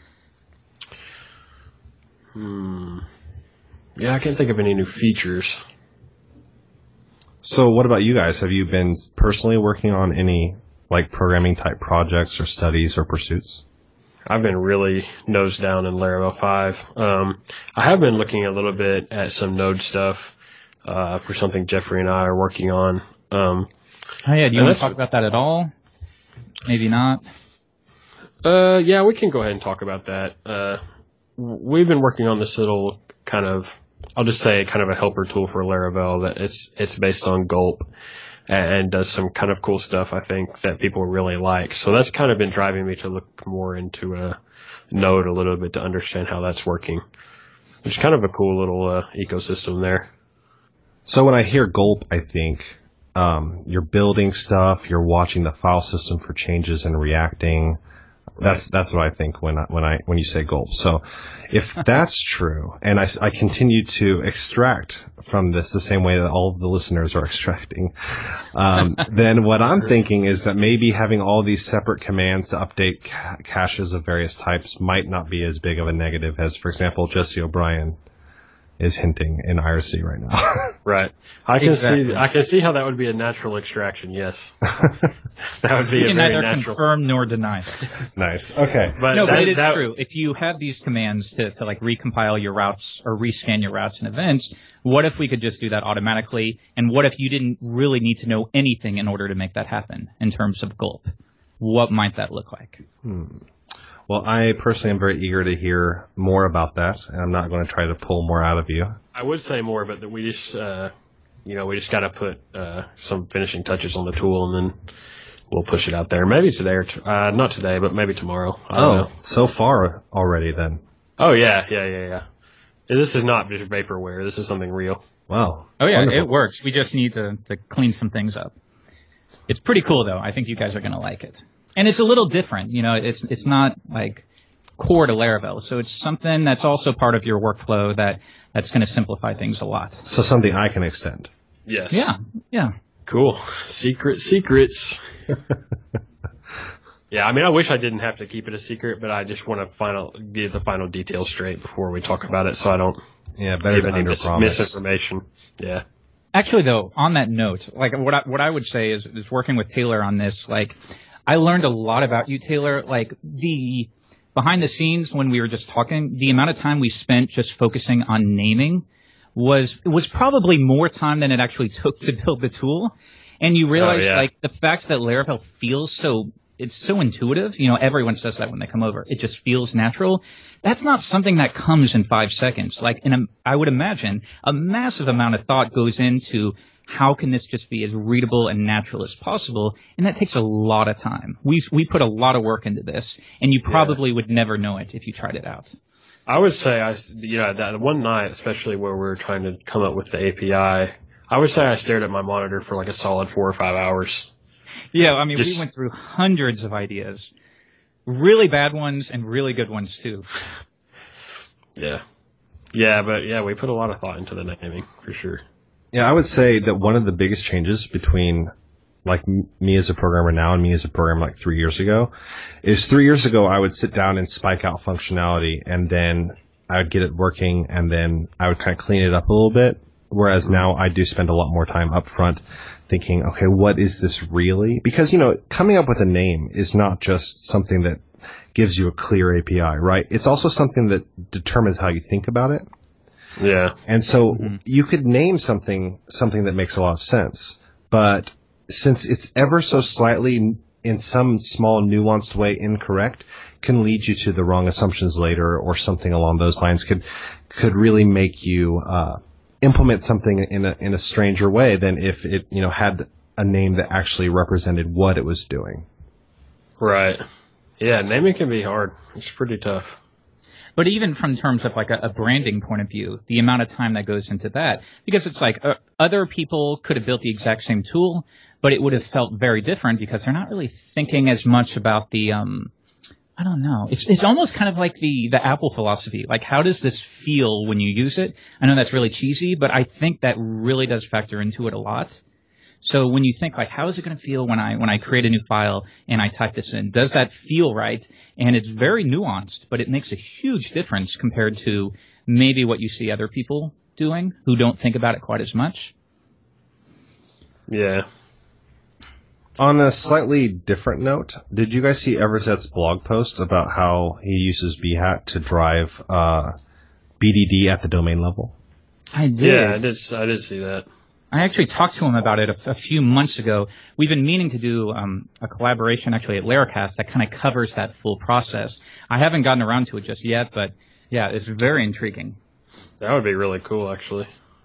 Hmm. Yeah, I can't think of any new features. So, what about you guys? Have you been personally working on any like programming type projects or studies or pursuits? I've been really nose down in Laravel five. Um, I have been looking a little bit at some Node stuff uh, for something Jeffrey and I are working on. Um, Oh yeah, do you And want to that's- talk about that at all? Maybe not. uh, yeah, we can go ahead and talk about that. Uh, we've been working on this little kind of, I'll just say kind of a helper tool for Laravel that it's it's based on Gulp and does some kind of cool stuff, I think, that people really like. So that's kind of been driving me to look more into a Node a little bit to understand how that's working. Which is kind of a cool little uh, ecosystem there. So, when I hear Gulp, I think um, you're building stuff, you're watching the file system for changes and reacting. That's that's what I think when I, when I when you say Gulp. So, if that's true, and I, I continue to extract from this the same way that all of the listeners are extracting, um, then what I'm thinking is that maybe having all these separate commands to update ca- caches of various types might not be as big of a negative as, for example, Jesse O'Brien is hinting in I R C right now. Right. I can Exactly. see I can see how that would be a natural extraction, yes. That would be You a can very neither natural. confirm nor deny. Nice. Okay. But No, that, but it is that, true. If you have these commands to, to like recompile your routes or rescan your routes and events, what if we could just do that automatically? And what if you didn't really need to know anything in order to make that happen in terms of Gulp? What might that look like? Well, I personally am very eager to hear more about that, and I'm not going to try to pull more out of you. I would say more, but that we just, uh, you know, we just got to put uh, some finishing touches on the tool, and then we'll push it out there. Maybe today or t- uh, not today, but maybe tomorrow. I don't Oh, know. so far already then. Oh yeah, yeah, yeah, yeah. This is not just vaporware. This is something real. Wow. Oh yeah, Wonderful. it works. We just need to, to clean some things up. It's pretty cool though. I think you guys are going to like it. And it's a little different. You know, it's it's not like core to Laravel. So it's something that's also part of your workflow that, that's going to simplify things a lot. So something I can extend. Yes. Yeah, yeah. Cool. Secret secrets. Yeah, I mean, I wish I didn't have to keep it a secret, but I just want to final get the final details straight before we talk about it, so I don't Yeah, better give to any under mis- promise. misinformation. Yeah. Actually, though, on that note, like what I, what I would say is, is working with Taylor on this. Like, I learned a lot about you, Taylor. Like the behind the scenes when we were just talking, the amount of time we spent just focusing on naming was was probably more time than it actually took to build the tool. And you realize, Oh, yeah. like, the fact that Laravel feels so it's so intuitive. You know, everyone says that when they come over. It just feels natural. That's not something that comes in five seconds. Like, in a, I would imagine a massive amount of thought goes into how can this just be as readable and natural as possible, and that takes a lot of time. We we put a lot of work into this, and you probably yeah. would never know it if you tried it out. I would say, I yeah, that one night, especially where we were trying to come up with the A P I, I would say I stared at my monitor for like a solid four or five hours. Yeah, I mean, Just, we went through hundreds of ideas, really bad ones and really good ones too. Yeah, yeah, but yeah, we put a lot of thought into the naming for sure. Yeah, I would say that one of the biggest changes between like me as a programmer now and me as a programmer like three years ago is three years ago I would sit down and spike out functionality and then I would get it working and then I would kind of clean it up a little bit. Whereas now I do spend a lot more time up front thinking, okay, what is this really? Because, you know, coming up with a name is not just something that gives you a clear A P I, right? It's also something that determines how you think about it. Yeah. And so mm-hmm. you could name something something that makes a lot of sense, but since it's ever so slightly in some small nuanced way incorrect, can lead you to the wrong assumptions later or something along those lines could could really make you uh implement something in a in a stranger way than if it, you know, had a name that actually represented what it was doing. Right. Yeah, naming can be hard. It's pretty tough. But even from terms of like a, a branding point of view, the amount of time that goes into that, because it's like uh, other people could have built the exact same tool, but it would have felt very different because they're not really thinking as much about the, um, I don't know. It's it's almost kind of like the, the Apple philosophy. Like, how does this feel when you use it? I know that's really cheesy, but I think that really does factor into it a lot. So when you think, like, how is it going to feel when I when I create a new file and I type this in? Does that feel right? And it's very nuanced, but it makes a huge difference compared to maybe what you see other people doing who don't think about it quite as much. Yeah. On a slightly different note, did you guys see Everset's blog post about how he uses Behat to drive uh, B D D at the domain level? I did. Yeah, I did. I did see that. I actually talked to him about it a, a few months ago. We've been meaning to do um, a collaboration actually at Laracast that kind of covers that full process. I haven't gotten around to it just yet, but yeah, it's very intriguing. That would be really cool, actually.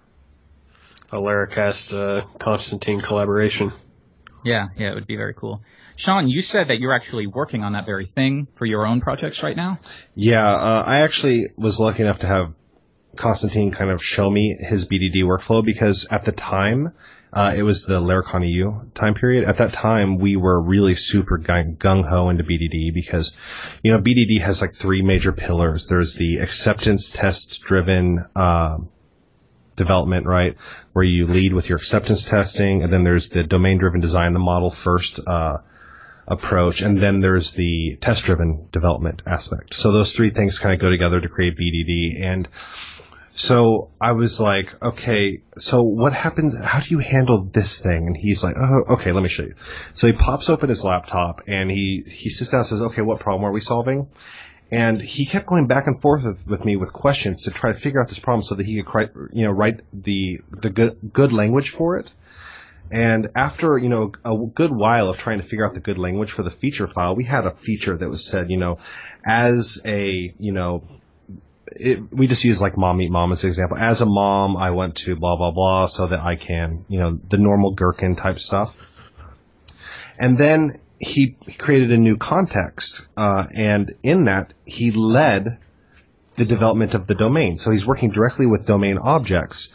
A Laracast uh, Constantine collaboration. Yeah, yeah, it would be very cool. Sean, you said that you're actually working on that very thing for your own projects right now? Yeah, uh, I actually was lucky enough to have Constantine kind of show me his B D D workflow because at the time, uh, it was the Laracon E U time period. At that time, we were really super gung-ho into B D D because, you know, B D D has like three major pillars. There's the acceptance tests driven, uh, development, right, where you lead with your acceptance testing, and then there's the domain-driven design, the model first uh, approach, and then there's the test-driven development aspect. So those three things kind of go together to create B D D. And so I was like, okay, so what happens? How do you handle this thing? And he's like, oh, okay, let me show you. So he pops open his laptop and he he sits down and says, okay, what problem are we solving? And he kept going back and forth with, with me with questions to try to figure out this problem so that he could, you know, write the the good good language for it. And after, you know, a good while of trying to figure out the good language for the feature file, we had a feature that was said, you know, as a, you know, it, we just use like mom eat mom as an example. As a mom, I went to blah, blah, blah so that I can, you know, the normal gherkin type stuff. And then he created a new context, uh, and in that he led the development of the domain. So he's working directly with domain objects.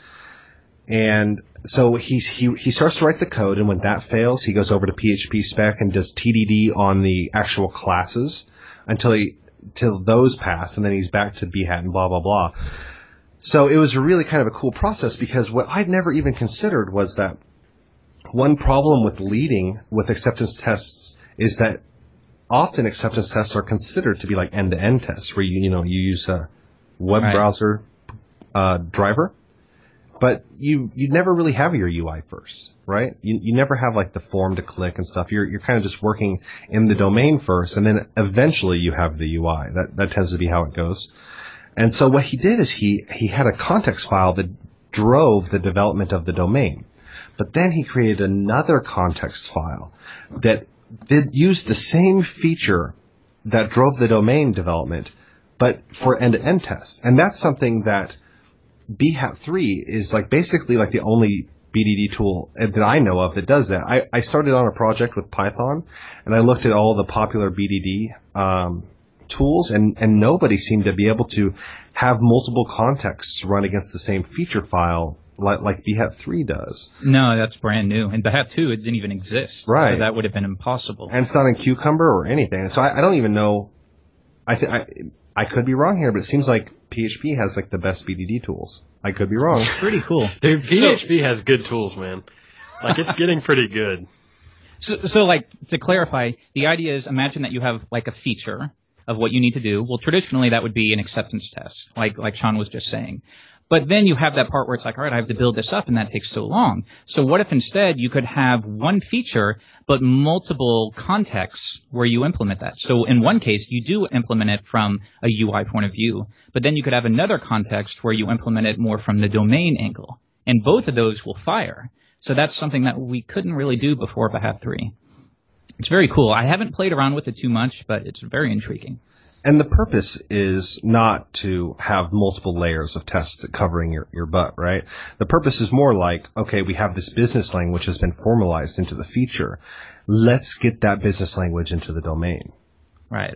And so he's, he, he starts to write the code, and when that fails, he goes over to P H P spec and does T D D on the actual classes until he, till those pass, and then he's back to Behat and blah, blah, blah. So it was really kind of a cool process, because what I'd never even considered was that one problem with leading with acceptance tests is that often acceptance tests are considered to be like end-to-end tests, where you, you know, you use a web right. browser uh, driver. But you you never really have your U I first, right? You you never have like the form to click and stuff. You're you're kind of just working in the domain first, and then eventually you have the U I. That that tends to be how it goes. And so what he did is he he had a context file that drove the development of the domain, but then he created another context file that did use the same feature that drove the domain development, but for end-to-end tests. And that's something that Behat three is like basically like the only B D D tool that I know of that does that. I, I started on a project with Python, and I looked at all the popular B D D um, tools, and, and nobody seemed to be able to have multiple contexts run against the same feature file like, like Behat three does. No, that's brand new. And Behat two, it didn't even exist. Right. So that would have been impossible. And it's not in Cucumber or anything. So I, I don't even know. I, th- I I could be wrong here, but it seems like P H P has like the best B D D tools. I could be wrong. It's pretty cool. Dude, P H P so, has good tools, man. Like, it's getting pretty good. So, so, like, to clarify, the idea is imagine that you have, like, a feature of what you need to do. Well, traditionally, that would be an acceptance test, like like Sean was just saying. But then you have that part where it's like, all right, I have to build this up, and that takes so long. So what if instead you could have one feature, but multiple contexts where you implement that? So in one case, you do implement it from a U I point of view, but then you could have another context where you implement it more from the domain angle. And both of those will fire. So that's something that we couldn't really do before Behat three. It's very cool. I haven't played around with it too much, but it's very intriguing. And the purpose is not to have multiple layers of tests covering your, your butt, right? The purpose is more like, okay, we have this business language has been formalized into the feature. Let's get that business language into the domain. Right.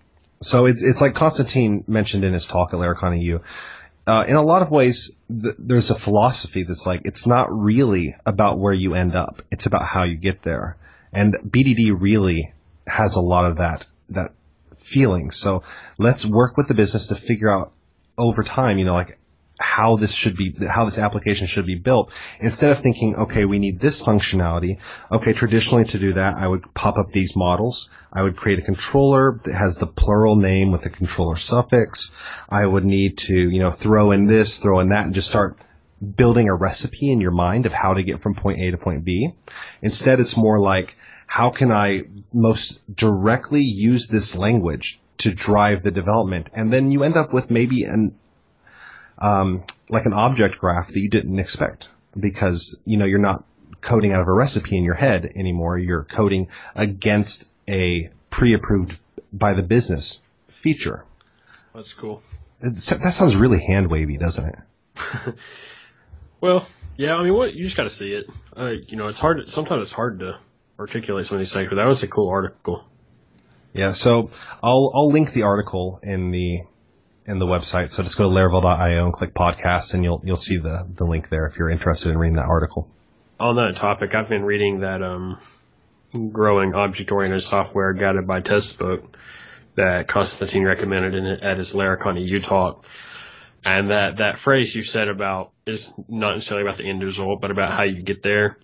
So it's it's like Constantine mentioned in his talk at Laracon E U. Uh, in a lot of ways, th- there's a philosophy that's like, it's not really about where you end up. It's about how you get there. And B D D really has a lot of that, that feeling. So let's work with the business to figure out over time, you know, like how this should be, how this application should be built, instead of thinking, okay, we need this functionality. Okay, traditionally to do that, I would pop up these models. I would create a controller that has the plural name with the controller suffix. I would need to, you know, throw in this, throw in that, and just start building a recipe in your mind of how to get from point A to point B. Instead, it's more like, how can I most directly use this language to drive the development? And then you end up with maybe an um, like an object graph that you didn't expect, because, you know, you're not coding out of a recipe in your head anymore. You're coding against a pre-approved by the business feature. That's cool. It's, that sounds really hand-wavy, doesn't it? Well, yeah, I mean, what you just got to see it. Uh, you know, it's hard. Sometimes it's hard to articulate some of these things, but that was a cool article. Yeah, so I'll I'll link the article in the in the website. So just go to Laravel dot io and click podcast, and you'll you'll see the, the link there if you're interested in reading that article. On that topic, I've been reading that um, growing object-oriented software guided by test book that Constantine recommended in it at his Laracon E U talk. And that, that phrase you said about is not necessarily about the end result, but about how you get there.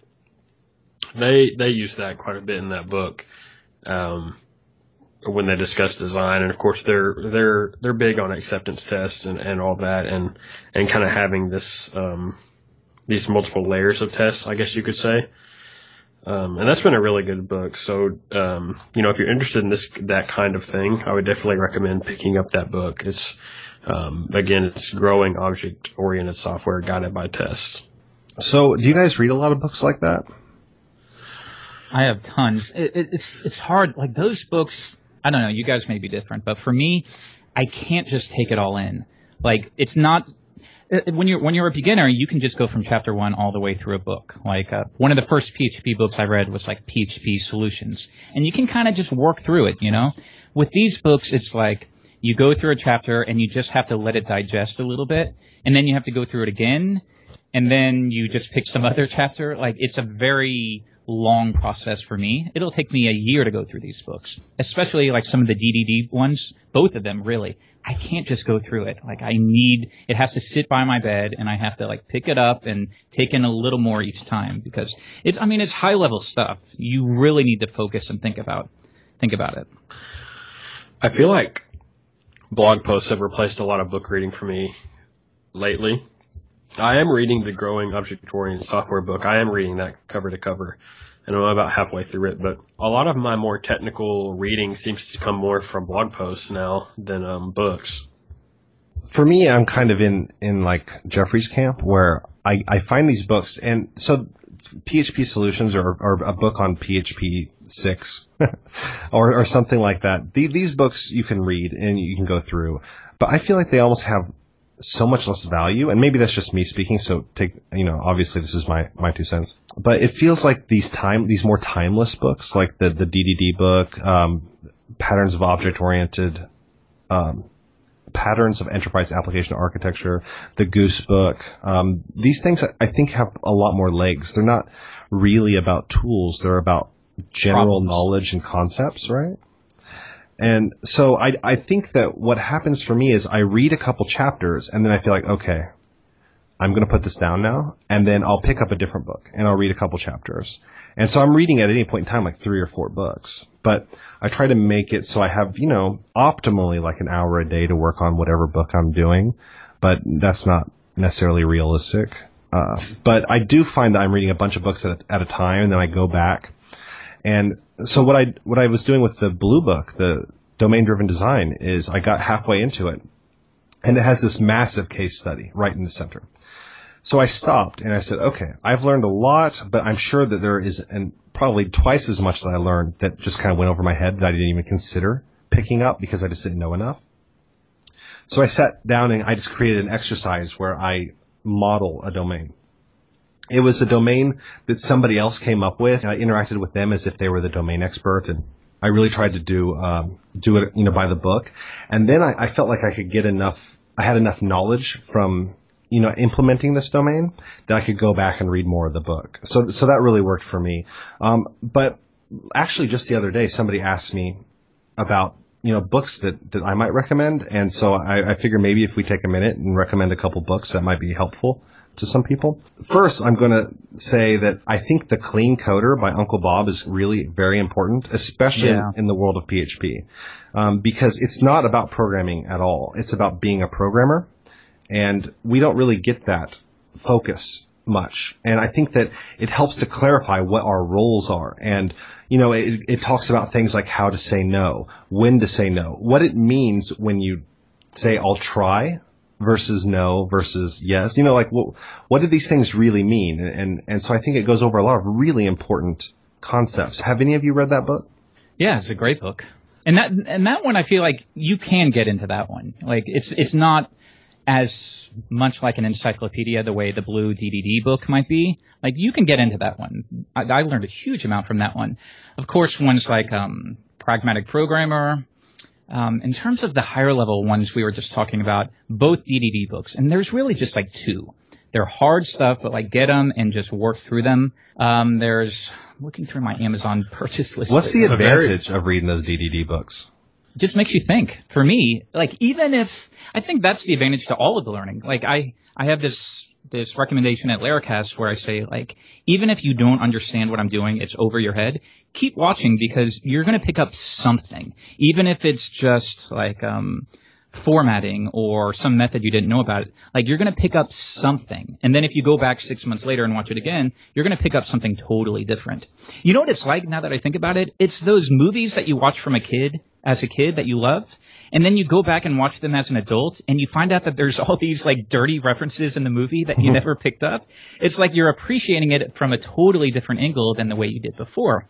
They they use that quite a bit in that book um, when they discuss design, and of course they're they're they're big on acceptance tests and, and all that, and and kind of having this um, these multiple layers of tests, I guess you could say. Um, and that's been a really good book. So um, you know, if you're interested in this that kind of thing, I would definitely recommend picking up that book. It's um, again, it's Growing Object-Oriented Software Guided by Tests. So, do you guys read a lot of books like that? I have tons. It, it, it's it's hard. Like those books, I don't know. You guys may be different, but for me, I can't just take it all in. Like it's not when you're when you're a beginner, you can just go from chapter one all the way through a book. Like uh, one of the first P H P books I read was like P H P Solutions, and you can kind of just work through it. You know, with these books, it's like you go through a chapter and you just have to let it digest a little bit, and then you have to go through it again, and then you just pick some other chapter. Like it's a very long process for me. It'll take me a year to go through these books, especially like some of the D D D ones, both of them really. I can't just go through it. Like I need, it has to sit by my bed and I have to like pick it up and take in a little more each time because it's, I mean, it's high level stuff. You really need to focus and think about, think about it. I feel like blog posts have replaced a lot of book reading for me lately. I am reading the Growing Object-Oriented Software book. I am reading that cover to cover, and I'm about halfway through it. But a lot of my more technical reading seems to come more from blog posts now than um, books. For me, I'm kind of in, in like Jeffrey's camp where I, I find these books, and so P H P Solutions or, or a book on P H P six or, or something like that. The, these books you can read and you can go through, but I feel like they almost have so much less value, and maybe that's just me speaking, so take, you know, obviously this is my, my two cents, but it feels like these time, these more timeless books, like the, the D D D book, um, Patterns of Object-Oriented, um, Patterns of Enterprise Application Architecture, the Goose book, um, these things I think have a lot more legs. They're not really about tools, they're about general Problems. knowledge and concepts, right? And so I, I think that what happens for me is I read a couple chapters and then I feel like, okay, I'm going to put this down now, and then I'll pick up a different book and I'll read a couple chapters. And so I'm reading at any point in time like three or four books, but I try to make it so I have, you know, optimally like an hour a day to work on whatever book I'm doing, but that's not necessarily realistic. Uh, but I do find that I'm reading a bunch of books at, at a time, and then I go back. And so what I what I was doing with the Blue book, the domain-driven design, is I got halfway into it, and it has this massive case study right in the center. So I stopped and I said, okay, I've learned a lot, but I'm sure that there is and probably twice as much that I learned that just kind of went over my head that I didn't even consider picking up because I just didn't know enough. So I sat down and I just created an exercise where I model a domain. It was a domain that somebody else came up with. I interacted with them as if they were the domain expert, and I really tried to do um, do it, you know, by the book. And then I, I felt like I could get enough. I had enough knowledge from, you know, implementing this domain that I could go back and read more of the book. So, so that really worked for me. Um, but actually, just the other day, somebody asked me about, you know, books that, that I might recommend, and so I, I figure maybe if we take a minute and recommend a couple books that might be helpful to some people. First, I'm going to say that I think The Clean Coder by Uncle Bob is really very important, especially yeah. in, in the world of P H P, um, because it's not about programming at all. It's about being a programmer, and we don't really get that focus much. And I think that it helps to clarify what our roles are. And, you know, it, it talks about things like how to say no, when to say no, what it means when you say I'll try versus no versus yes. You know, like what, what do these things really mean? And, and and so I think it goes over a lot of really important concepts. Have any of you read that book? Yeah, it's a great book. And that and that one, I feel like you can get into that one. Like it's it's not as much like an encyclopedia the way the Blue D D D book might be. Like you can get into that one. I, I learned a huge amount from that one. Of course, ones like um, Pragmatic Programmer. Um, in terms of the higher level ones we were just talking about, both D D D books, and there's really just like two. They're hard stuff, but like get them and just work through them. Um, there's, I'm looking through my Amazon purchase list. What's the advantage of reading those D D D books? Just makes you think. For me, like even if, I think that's the advantage to all of the learning. Like I, I have this, this recommendation at Laracast where I say like, even if you don't understand what I'm doing, it's over your head, keep watching because you're going to pick up something. Even if it's just like, um, formatting or some method you didn't know about it, like you're going to pick up something. And then if you go back six months later and watch it again, you're going to pick up something totally different. You know what it's like now that I think about it? It's those movies that you watch from a kid as a kid that you loved. And then you go back and watch them as an adult, and you find out that there's all these like dirty references in the movie that you never picked up. It's like you're appreciating it from a totally different angle than the way you did before.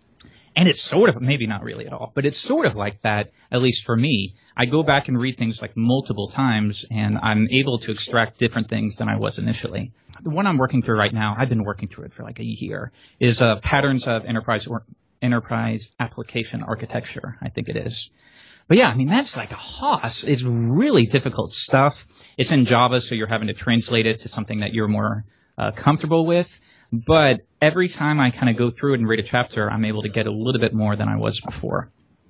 And it's sort of, maybe not really at all, but it's sort of like that, at least for me. I go back and read things like multiple times, and I'm able to extract different things than I was initially. The one I'm working through right now, I've been working through it for like a year, is uh, Patterns of Enterprise or Enterprise Application Architecture, I think it is. But yeah, I mean, that's like a hoss. It's really difficult stuff. It's in Java, so you're having to translate it to something that you're more uh, comfortable with. But every time I kind of go through it and read a chapter, I'm able to get a little bit more than I was before.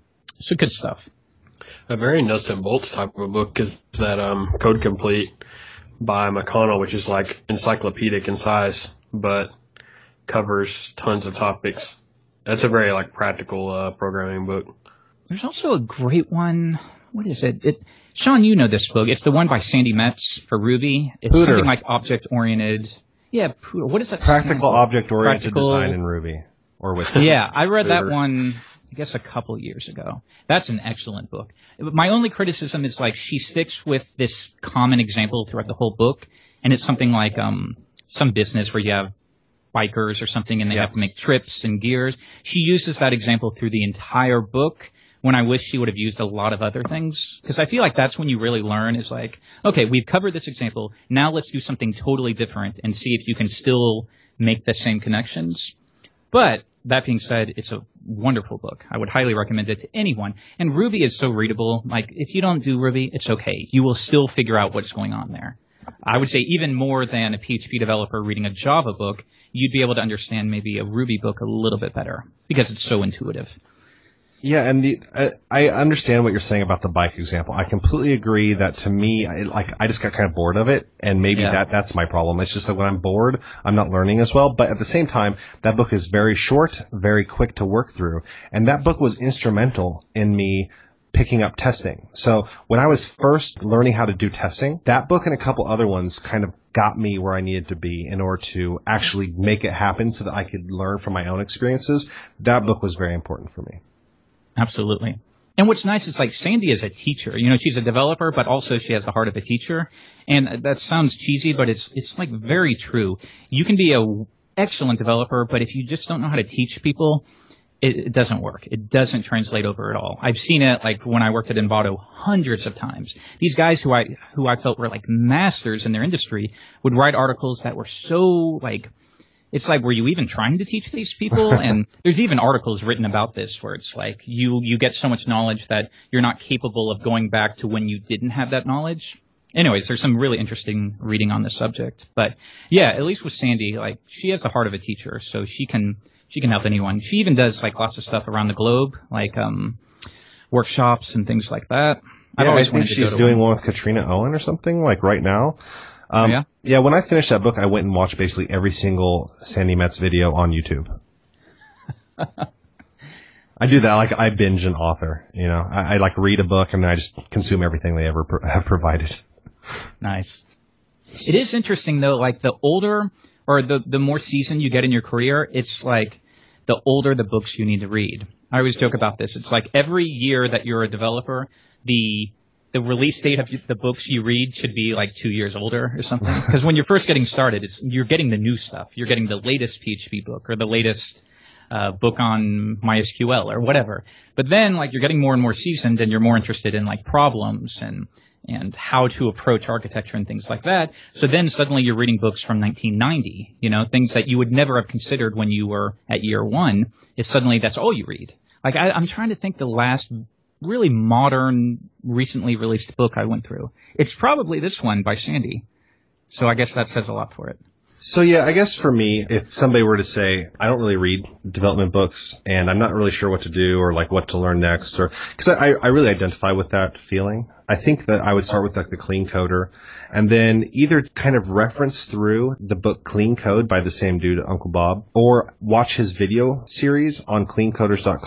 So good stuff. A very nuts and bolts type of a book is that um, Code Complete by McConnell, which is like encyclopedic in size, but covers tons of topics. That's a very like practical uh, programming book. There's also a great one. What is it? It Sean, you know this book. It's the one by Sandy Metz for Ruby. It's Pooter. something like object-oriented. Yeah, Pooter. What is that? Practical object-oriented Practical... design in Ruby. Or with Yeah, I read Pooter. that one, I guess, a couple years ago. That's an excellent book. My only criticism is like she sticks with this common example throughout the whole book, and it's something like um some business where you have bikers or something and they yeah. have to make trips and gears. She uses that example through the entire book, when I wish she would have used a lot of other things. Because I feel like that's when you really learn is like, okay, we've covered this example. Now let's do something totally different and see if you can still make the same connections. But that being said, it's a wonderful book. I would highly recommend it to anyone. And Ruby is so readable. Like, if you don't do Ruby, it's okay. You will still figure out what's going on there. I would say even more than a P H P developer reading a Java book, you'd be able to understand maybe a Ruby book a little bit better because it's so intuitive. Yeah, and the uh, I understand what you're saying about the bike example. I completely agree that to me, I, like I just got kind of bored of it, and maybe yeah. that that's my problem. It's just that when I'm bored, I'm not learning as well. But at the same time, that book is very short, very quick to work through, and that book was instrumental in me picking up testing. So when I was first learning how to do testing, that book and a couple other ones kind of got me where I needed to be in order to actually make it happen so that I could learn from my own experiences. That book was very important for me. Absolutely. And what's nice is like Sandy is a teacher. You know, she's a developer, but also she has the heart of a teacher. And that sounds cheesy, but it's it's like very true. You can be a excellent developer, but if you just don't know how to teach people, it, it doesn't work. It doesn't translate over at all. I've seen it like when I worked at Envato hundreds of times. These guys who I who I felt were like masters in their industry would write articles that were so like, it's like, were you even trying to teach these people? And there's even articles written about this where it's like you, you get so much knowledge that you're not capable of going back to when you didn't have that knowledge. Anyways, there's some really interesting reading on this subject. But yeah, at least with Sandy, like she has the heart of a teacher, so she can she can help anyone. She even does like lots of stuff around the globe, like um workshops and things like that. I've Yeah, always I think wanted to she's go to doing one. one with Katrina Owen or something like right now. Um, Oh, yeah? yeah, when I finished that book, I went and watched basically every single Sandy Metz video on YouTube. I do that, like I binge an author, you know. I, I like read a book and then I just consume everything they ever pro- have provided. Nice. It is interesting though, like the older or the, the more seasoned you get in your career, it's like the older the books you need to read. I always joke about this. It's like every year that you're a developer, the the release date of the books you read should be like two years older or something. Because when you're first getting started, it's, you're getting the new stuff. You're getting the latest P H P book or the latest uh, book on MySQL or whatever. But then like you're getting more and more seasoned and you're more interested in like problems and and how to approach architecture and things like that. So then suddenly you're reading books from nineteen ninety, you know, things that you would never have considered when you were at year one. Is suddenly that's all you read. Like I, I'm trying to think the last really modern, recently released book I went through. It's probably this one by Sandy. So I guess that says a lot for it. So yeah, I guess for me, if somebody were to say, I don't really read development books and I'm not really sure what to do or like what to learn next, or because I, I really identify with that feeling. I think that I would start with like the Clean Coder and then either kind of reference through the book Clean Code by the same dude, Uncle Bob, or watch his video series on clean coders dot com.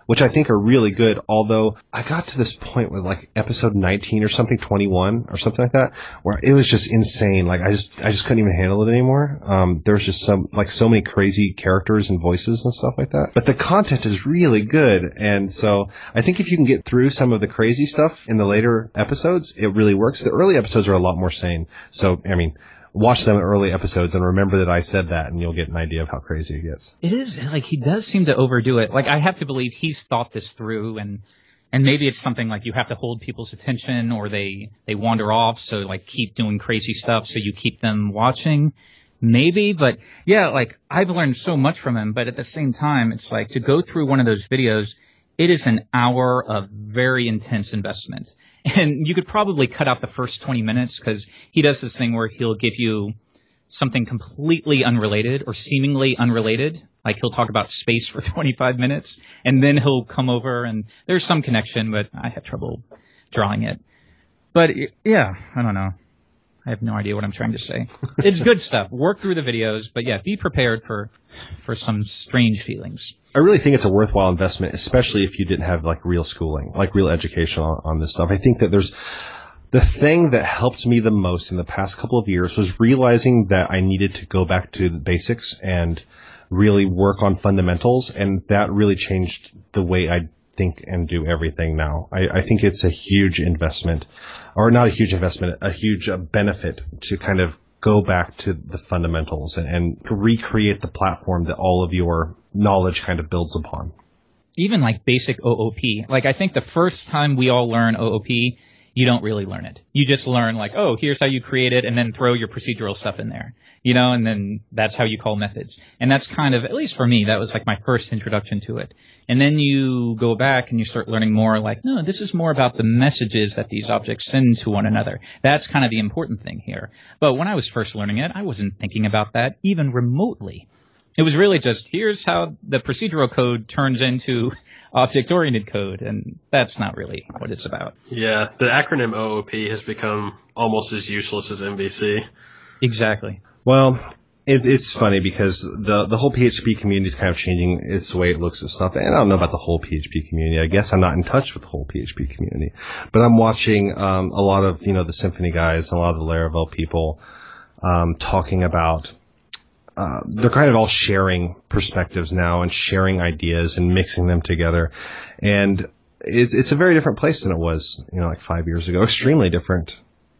which I think are really good. Although I got to this point with like episode nineteen or something, twenty-one or something like that, where it was just insane. Like I just, I just couldn't even handle it anymore. Um, there was just some, like so many crazy characters and voices and stuff like that. But the content is really good. And so I think if you can get through some of the crazy stuff in the later episodes, it really works. The early episodes are a lot more sane. So, I mean, watch them early episodes and remember that I said that, and you'll get an idea of how crazy it gets. It is, like, he does seem to overdo it. Like, I have to believe he's thought this through, and and maybe it's something like you have to hold people's attention, or they, they wander off, so, like, keep doing crazy stuff so you keep them watching. Maybe, but, yeah, like, I've learned so much from him, but at the same time, it's like, to go through one of those videos, it is an hour of very intense investment. And you could probably cut out the first twenty minutes, because he does this thing where he'll give you something completely unrelated or seemingly unrelated. Like he'll talk about space for twenty-five minutes, and then he'll come over and there's some connection, but I have trouble drawing it. But yeah, I don't know. I have no idea what I'm trying to say. It's good stuff. Work through the videos, but yeah, be prepared for for some strange feelings. I really think it's a worthwhile investment, especially if you didn't have like real schooling, like real education on, on this stuff. I think that there's the thing that helped me the most in the past couple of years was realizing that I needed to go back to the basics and really work on fundamentals, and that really changed the way I think and do everything now. I, I think it's a huge investment, or not a huge investment, a huge uh, benefit to kind of go back to the fundamentals and, and recreate the platform that all of your knowledge kind of builds upon. Even like basic O O P. Like I think the first time we all learn O O P, you don't really learn it. You just learn like, oh, here's how you create it, and then throw your procedural stuff in there. You know, and then that's how you call methods. And that's kind of, at least for me, that was like my first introduction to it. And then you go back and you start learning more like, no, this is more about the messages that these objects send to one another. That's kind of the important thing here. But when I was first learning it, I wasn't thinking about that even remotely. It was really just, here's how the procedural code turns into object-oriented code, and that's not really what it's about. Yeah, the acronym O O P has become almost as useless as M V C. Exactly. Well, it, it's funny because the the whole P H P community is kind of changing its way it looks at stuff. And I don't know about the whole P H P community. I guess I'm not in touch with the whole P H P community. But I'm watching um, a lot of, you know, the Symfony guys and a lot of the Laravel people um, talking about uh, they're kind of all sharing perspectives now and sharing ideas and mixing them together. And it's it's a very different place than it was, you know, like five years ago. Extremely different.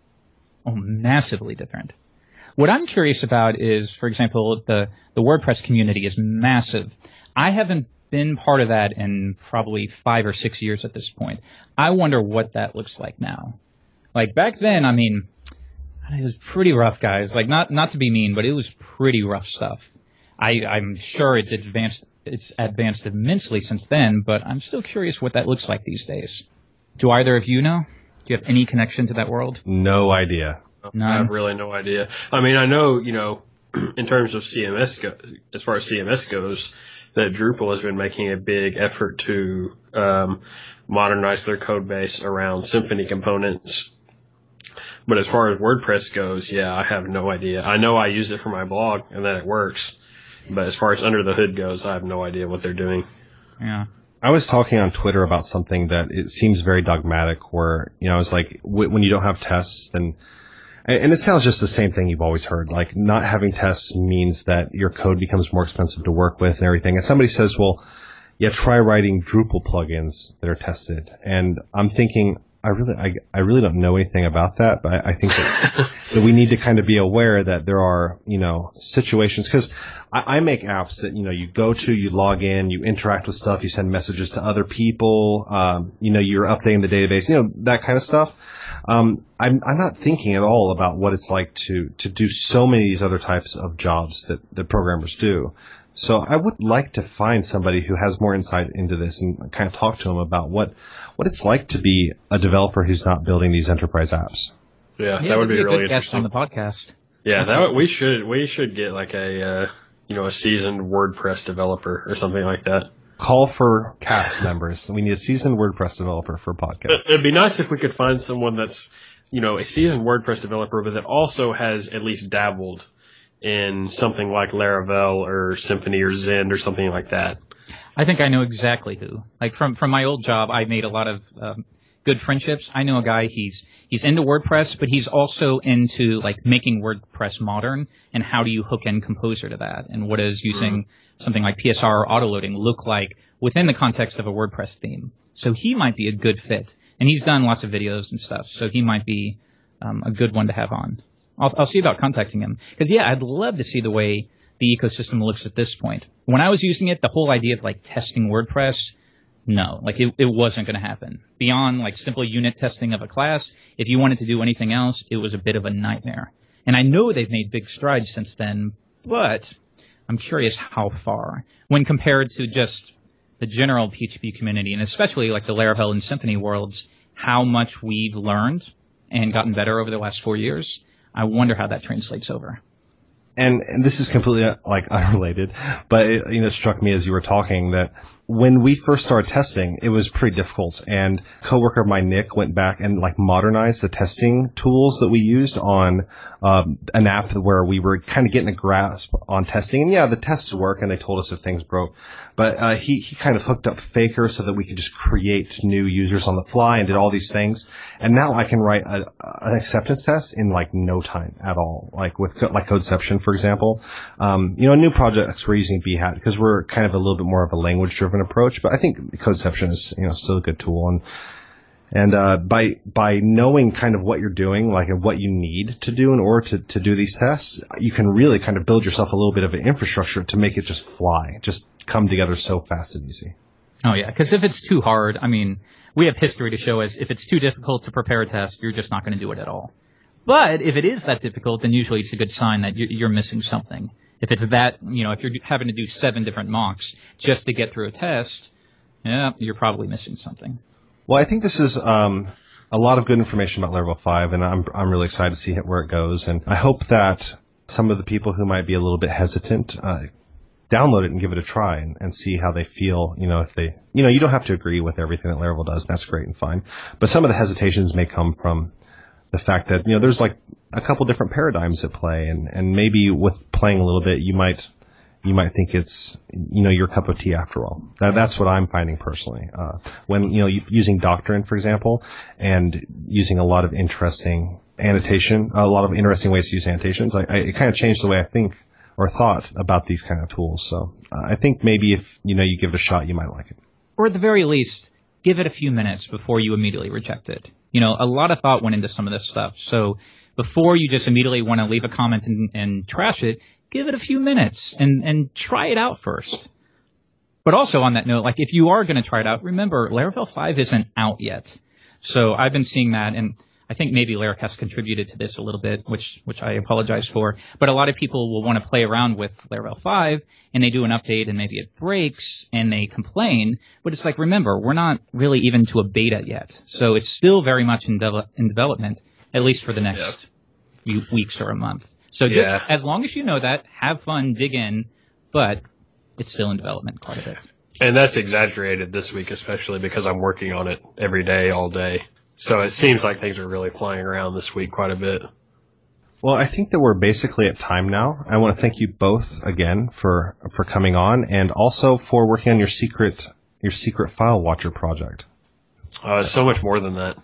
Oh, massively different. What I'm curious about is, for example, the, the WordPress community is massive. I haven't been part of that in probably five or six years at this point. I wonder what that looks like now. Like back then, I mean, it was pretty rough, guys. Like not not to be mean, but it was pretty rough stuff. I, I'm sure it's advanced it's advanced immensely since then, but I'm still curious what that looks like these days. Do either of you know? Do you have any connection to that world? No idea. None. I have really no idea. I mean, I know, you know, in terms of C M S, go, as far as C M S goes, that Drupal has been making a big effort to um, modernize their code base around Symfony components. But as far as WordPress goes, yeah, I have no idea. I know I use it for my blog and that it works. But as far as under the hood goes, I have no idea what they're doing. Yeah. I was talking on Twitter about something that it seems very dogmatic where, you know, it's like w- when you don't have tests, then and it sounds just the same thing you've always heard. Like, not having tests means that your code becomes more expensive to work with and everything. And somebody says, well, yeah, try writing Drupal plugins that are tested. And I'm thinking, I really, I, I really don't know anything about that, but I, I think that, that we need to kind of be aware that there are, you know, situations, because I, I make apps that, you know, you go to, you log in, you interact with stuff, you send messages to other people, um, you know, you're updating the database, you know, that kind of stuff. Um, I'm, I'm not thinking at all about what it's like to, to do so many of these other types of jobs that, that programmers do. So I would like to find somebody who has more insight into this and kind of talk to them about what, what it's like to be a developer who's not building these enterprise apps. Yeah, Yeah, that would be, be a really good guest interesting. on the podcast. Yeah, that would, we should we should get like a uh, you know a seasoned WordPress developer or something like that. Call for cast members. We need a seasoned WordPress developer for podcasts. It'd be nice if we could find someone that's you know a seasoned WordPress developer, but that also has at least dabbled in something like Laravel or Symfony or Zend or something like that. I think I know exactly who. Like from from my old job, I made a lot of um, good friendships. I know a guy. He's he's into WordPress, but he's also into like making WordPress modern. And how do you hook in Composer to that? And what does using mm-hmm. something like P S R or autoloading look like within the context of a WordPress theme? So he might be a good fit. And he's done lots of videos and stuff, so he might be um, a good one to have on. I'll, I'll see about contacting him. Because, yeah, I'd love to see the way the ecosystem looks at this point. When I was using it, the whole idea of, like, testing WordPress, no. Like, it, it wasn't going to happen. Beyond, like, simple unit testing of a class, if you wanted to do anything else, it was a bit of a nightmare. And I know they've made big strides since then, but I'm curious how far. When compared to just the general P H P community, and especially like the Laravel and Symfony worlds, how much we've learned and gotten better over the last four years. I wonder how that translates over. And, and this is completely like unrelated, but it, you know, it struck me as you were talking that when we first started testing, it was pretty difficult. And a coworker of mine, Nick, went back and like modernized the testing tools that we used on um, an app where we were kind of getting a grasp on testing. And yeah, the tests work, and they told us if things broke. But uh, he he kind of hooked up Faker so that we could just create new users on the fly and did all these things. And now I can write a, an acceptance test in like no time at all. Like with like Codeception, for example. Um, you know, new projects we're using Behat because we're kind of a little bit more of a language-driven approach. But I think Codeception is you know still a good tool. And and uh, by by knowing kind of what you're doing, like and what you need to do in order to to do these tests, you can really kind of build yourself a little bit of an infrastructure to make it just fly, just come together so fast and easy. Oh yeah, because if it's too hard, I mean, we have history to show us if it's too difficult to prepare a test, you're just not going to do it at all. But if it is that difficult, then usually it's a good sign that you're missing something. If it's that, you know, if you're having to do seven different mocks just to get through a test, yeah, you're probably missing something. Well, I think this is um, a lot of good information about Laravel five, and I'm I'm really excited to see where it goes. And I hope that some of the people who might be a little bit hesitant uh, download it and give it a try and, and see how they feel. You know, if they, you know, you don't have to agree with everything that Laravel does. That's great and fine. But some of the hesitations may come from the fact that, you know, there's like a couple different paradigms at play, and, and maybe with playing a little bit, you might you might think it's, you know, your cup of tea after all. That, that's what I'm finding personally. Uh, when, you know, using Doctrine, for example, and using a lot of interesting annotation, a lot of interesting ways to use annotations, I, I, it kind of changed the way I think or thought about these kind of tools. So uh, I think maybe if, you know, you give it a shot, you might like it. Or at the very least, give it a few minutes before you immediately reject it. You know, a lot of thought went into some of this stuff. So before you just immediately want to leave a comment and, and trash it, give it a few minutes and, and try it out first. But also on that note, like if you are going to try it out, remember Laravel five isn't out yet. So I've been seeing that, and I think maybe Laracast contributed to this a little bit, which which I apologize for. But a lot of people will want to play around with Laravel five, and they do an update, and maybe it breaks, and they complain. But it's like, remember, we're not really even to a beta yet. So it's still very much in, de- in development, at least for the next few weeks or a month. So just yeah. as long as you know that, have fun, dig in, but it's still in development quite a bit. And that's exaggerated this week, especially because I'm working on it every day, all day. So it seems like things are really flying around this week quite a bit. Well, I think that we're basically at time now. I want to thank you both again for, for coming on, and also for working on your secret your secret file watcher project. Uh, it's so much more than that.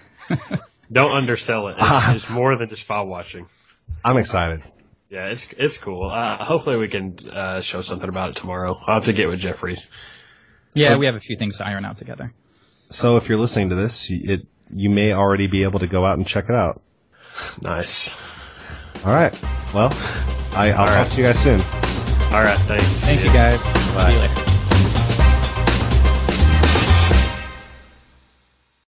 Don't undersell it. It's, it's more than just file watching. I'm excited. Yeah, it's it's cool. Uh, hopefully we can uh, show something about it tomorrow. I'll have to get with Jeffrey. Yeah, so, we have a few things to iron out together. So if you're listening to this, it you may already be able to go out and check it out. Nice. All right. Well, I, I'll All talk right. to you guys soon. All right. Thanks. Thank you, guys. Bye. See you later.